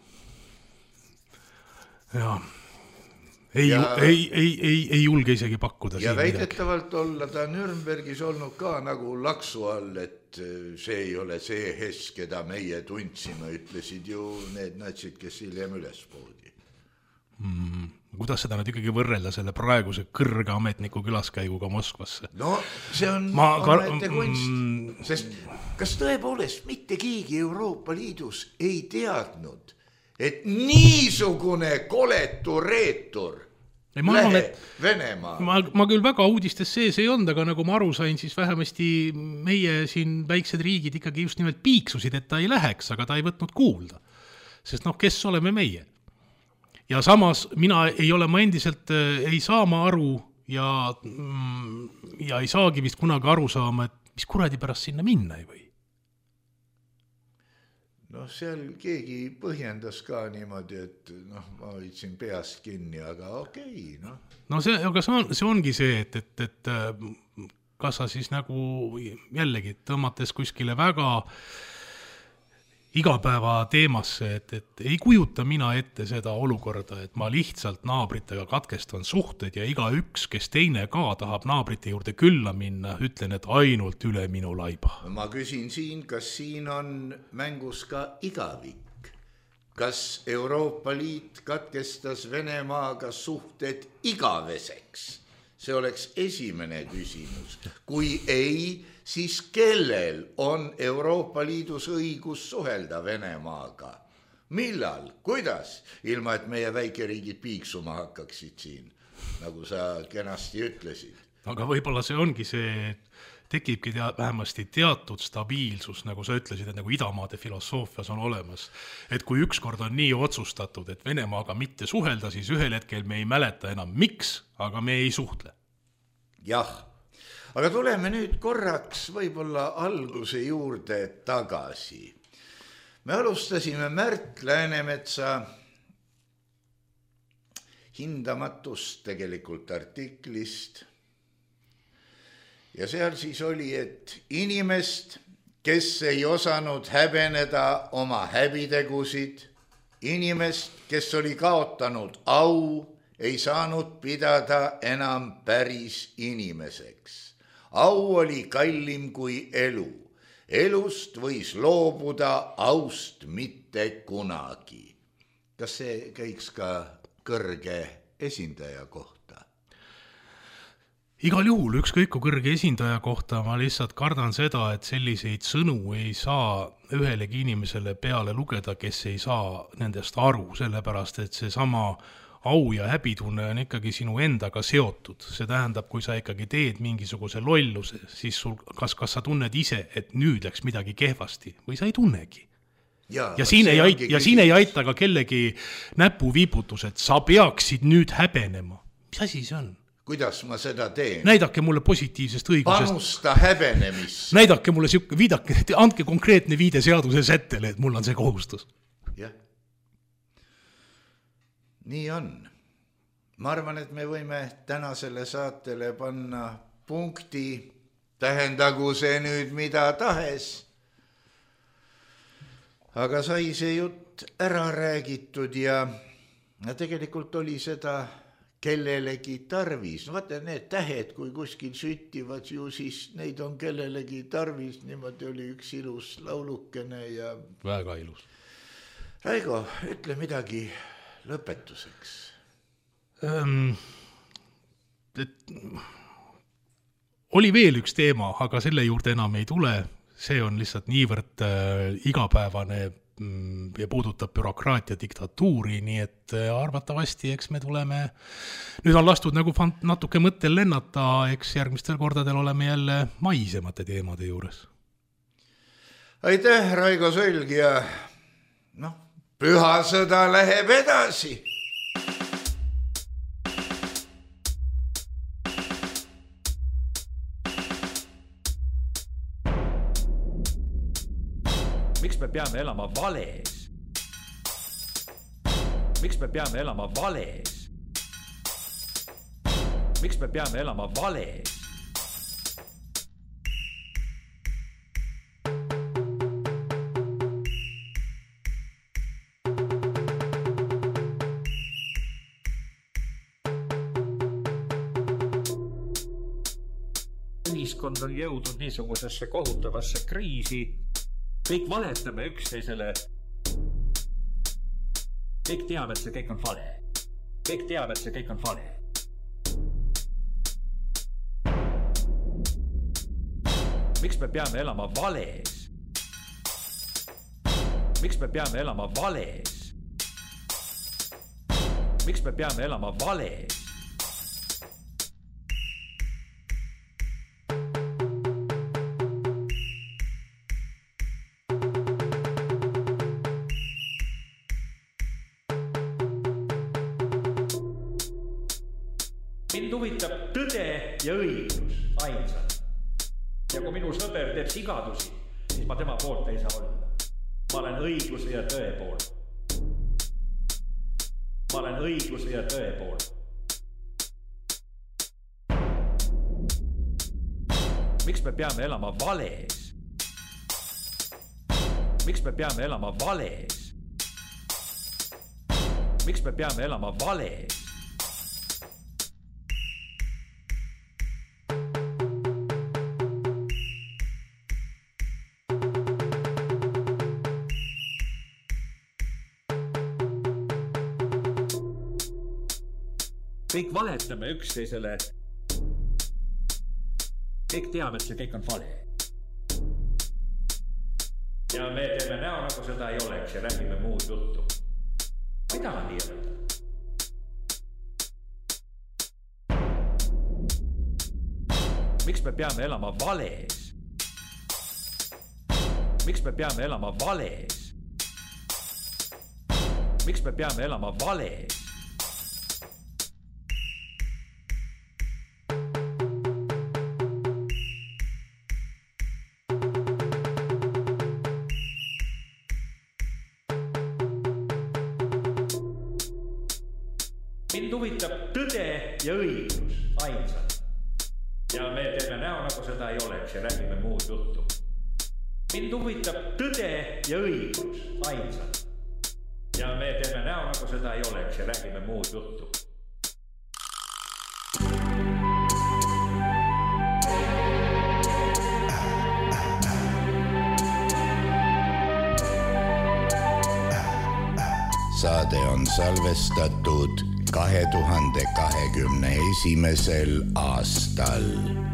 Jaa. Ei, ja, ei, ei, ei, ei julge isegi pakkuda. Ja väidetavalt midagi. Olla ta Nürnbergis olnud ka nagu laksu all, et see ei ole see Hess, keda meie tundsime, ütlesid ju need natsid, kes hiljem üles poodi. Mm, kuidas seda nüüd ikkagi võrrelda selle praeguse kõrge ametniku külaskäiguga Moskvasse? No see on Ma, kar... omaette kunst, mm, sest kas tõepoolest mitte keegi Euroopa Liidus ei teadnud, et niisugune koletu reetur ei, ma arvan, et Venemaa. Ma, ma küll väga uudistes sees ei olnud, aga nagu ma aru sain, siis vähemasti meie siin väiksed riigid ikkagi just nimelt piiksusid, et ta ei läheks, aga ta ei võtnud kuulda. Sest noh, kes oleme meie? Ja samas mina ei ole ma endiselt, ei saa ma aru ja, ja ei saagi vist kunagi aru saama, et mis kuradi pärast sinna minna ei või. No seal keegi põhjendas ka niimoodi, et noh, ma võtsin peast kinni, aga okei, noh. No see, aga see, on, see ongi see, et, et, et kas sa siis nagu jällegi tõmmates kuskile väga igapäeva teemasse, et, et ei kujuta mina ette seda olukorda, et ma lihtsalt naabritega katkestan suhted ja iga üks, kes teine ka tahab naabrite juurde külla minna, ütlen, et ainult üle minu laiba. Ma küsin siin, kas siin on mängus ka igavik? Kas Euroopa Liit katkestas Venemaaga suhted igaveseks? See oleks esimene küsimus. Kui ei, siis kellel on Euroopa Liidus õigus suhelda Venemaaga? Millal? Kuidas? Ilma, et meie väikeriigid piiksuma hakkaksid siin, nagu sa kenasti ütlesid. Aga võib-olla see ongi see, tekibki tea, vähemasti teatud stabiilsus, nagu sa ütlesid, et nagu idamaade filosoofias on olemas. Et kui ükskord on nii otsustatud, et Venemaaga mitte suhelda, siis ühel hetkel me ei mäleta enam miks, aga me ei suhtle. Jah, aga tuleme nüüd korraks võib-olla alguse juurde tagasi. Me alustasime Märt Läänemetsa hindamatust tegelikult artiklist. Ja seal siis oli, et inimest, kes ei osanud häbeneda oma häbitegusid, inimest, kes oli kaotanud au, ei saanud pidada enam päris inimeseks. Au oli kallim kui elu. Elust võis loobuda, aust mitte kunagi. Kas see käiks ka kõrge esindaja kohta? Igal juhul ükskõik kui kõrge esindaja kohta ma lihtsalt kardan seda, et selliseid sõnu ei saa ühelegi inimesele peale lugeda, kes ei saa nendest aru, sellepärast et see sama au ja häbitunne on ikkagi sinu endaga seotud. See tähendab, kui sa ikkagi teed mingisuguse lolluse, siis sul, kas, kas sa tunned ise, et nüüd läks midagi kehvasti või sa ei tunnegi. Ja, ja, siin ei, ait, ja siin ei aita ka kellegi näpuviiputus, et sa peaksid nüüd häbenema. Mis asi see on? Kuidas ma seda teen? Näidake mulle positiivsest õigusest. Panusta häbenemist. Näidake mulle, viidake, andke konkreetne viide seaduse sättele, et mul on see kohustus. Jah. Nii on. Ma arvan, et me võime tänasele saatele panna punkti, tähendagu see nüüd mida tahes. Aga sai see jutt ära räägitud ja, ja tegelikult oli seda kellelegi tarvis. No vaata, need tähed, kui kuskil süttivad ju, siis neid on kellelegi tarvis. Niimoodi oli üks ilus laulukene ja... Väga ilus. Raigo, ütle midagi lõpetuseks. Ähm, et, oli veel üks teema, aga selle juurde enam ei tule, see on lihtsalt niivõrd äh, igapäevane mm, ja puudutab bürokraatia diktatuuri, nii et äh, arvatavasti, eks me tuleme, nüüd on lastud nagu fant- natuke mõttel lennata, eks järgmistel kordadel oleme jälle maisemate teemade juures. Aitäh, Raigo Sölg ja noh, pühasõda läheb edasi. Miks me peame elama vales? Miks me peame elama vales? Miks me peame elama vales? Ühiskond on jõudnud niisugusesse kohutavasse kriisi. Kõik valetame üksteisele. Kõik teame, et see kõik on vale. Kõik teame, et see kõik on vale. Miks me peame elama vales? Miks me peame elama vales? Miks me peame elama vales? Mind huvitab tõde ja õigus ainsad. Ja kui minu sõber teeb sigadusi, siis ma tema poolt ei saa olla. Ma olen õigluse ja tõe pool. Ma olen õigluse ja tõe pool. Miks me peame elama vales? Miks me peame elama vales? Miks me peame elama vales? Kõik valetame üksteisele. Kõik teame, et see kõik on vale. Ja me teeme näo, nagu seda ei oleks ja räägime muud juttu. Ma ei taha nii öelda. Miks me peame elama vales? Miks me peame elama vales? Miks me peame elama vales? Mind huvitab tõde ja õigus ainsad. Ja me teeme näo, nagu seda ei oleks ja räägime muud juttu. Mind huvitab tõde ja õigus ainsad. Ja me teeme näo, nagu seda ei oleks ja räägime muud juttu. Saade on salvestatud kahe tuhande kahekümne esimesel aastal.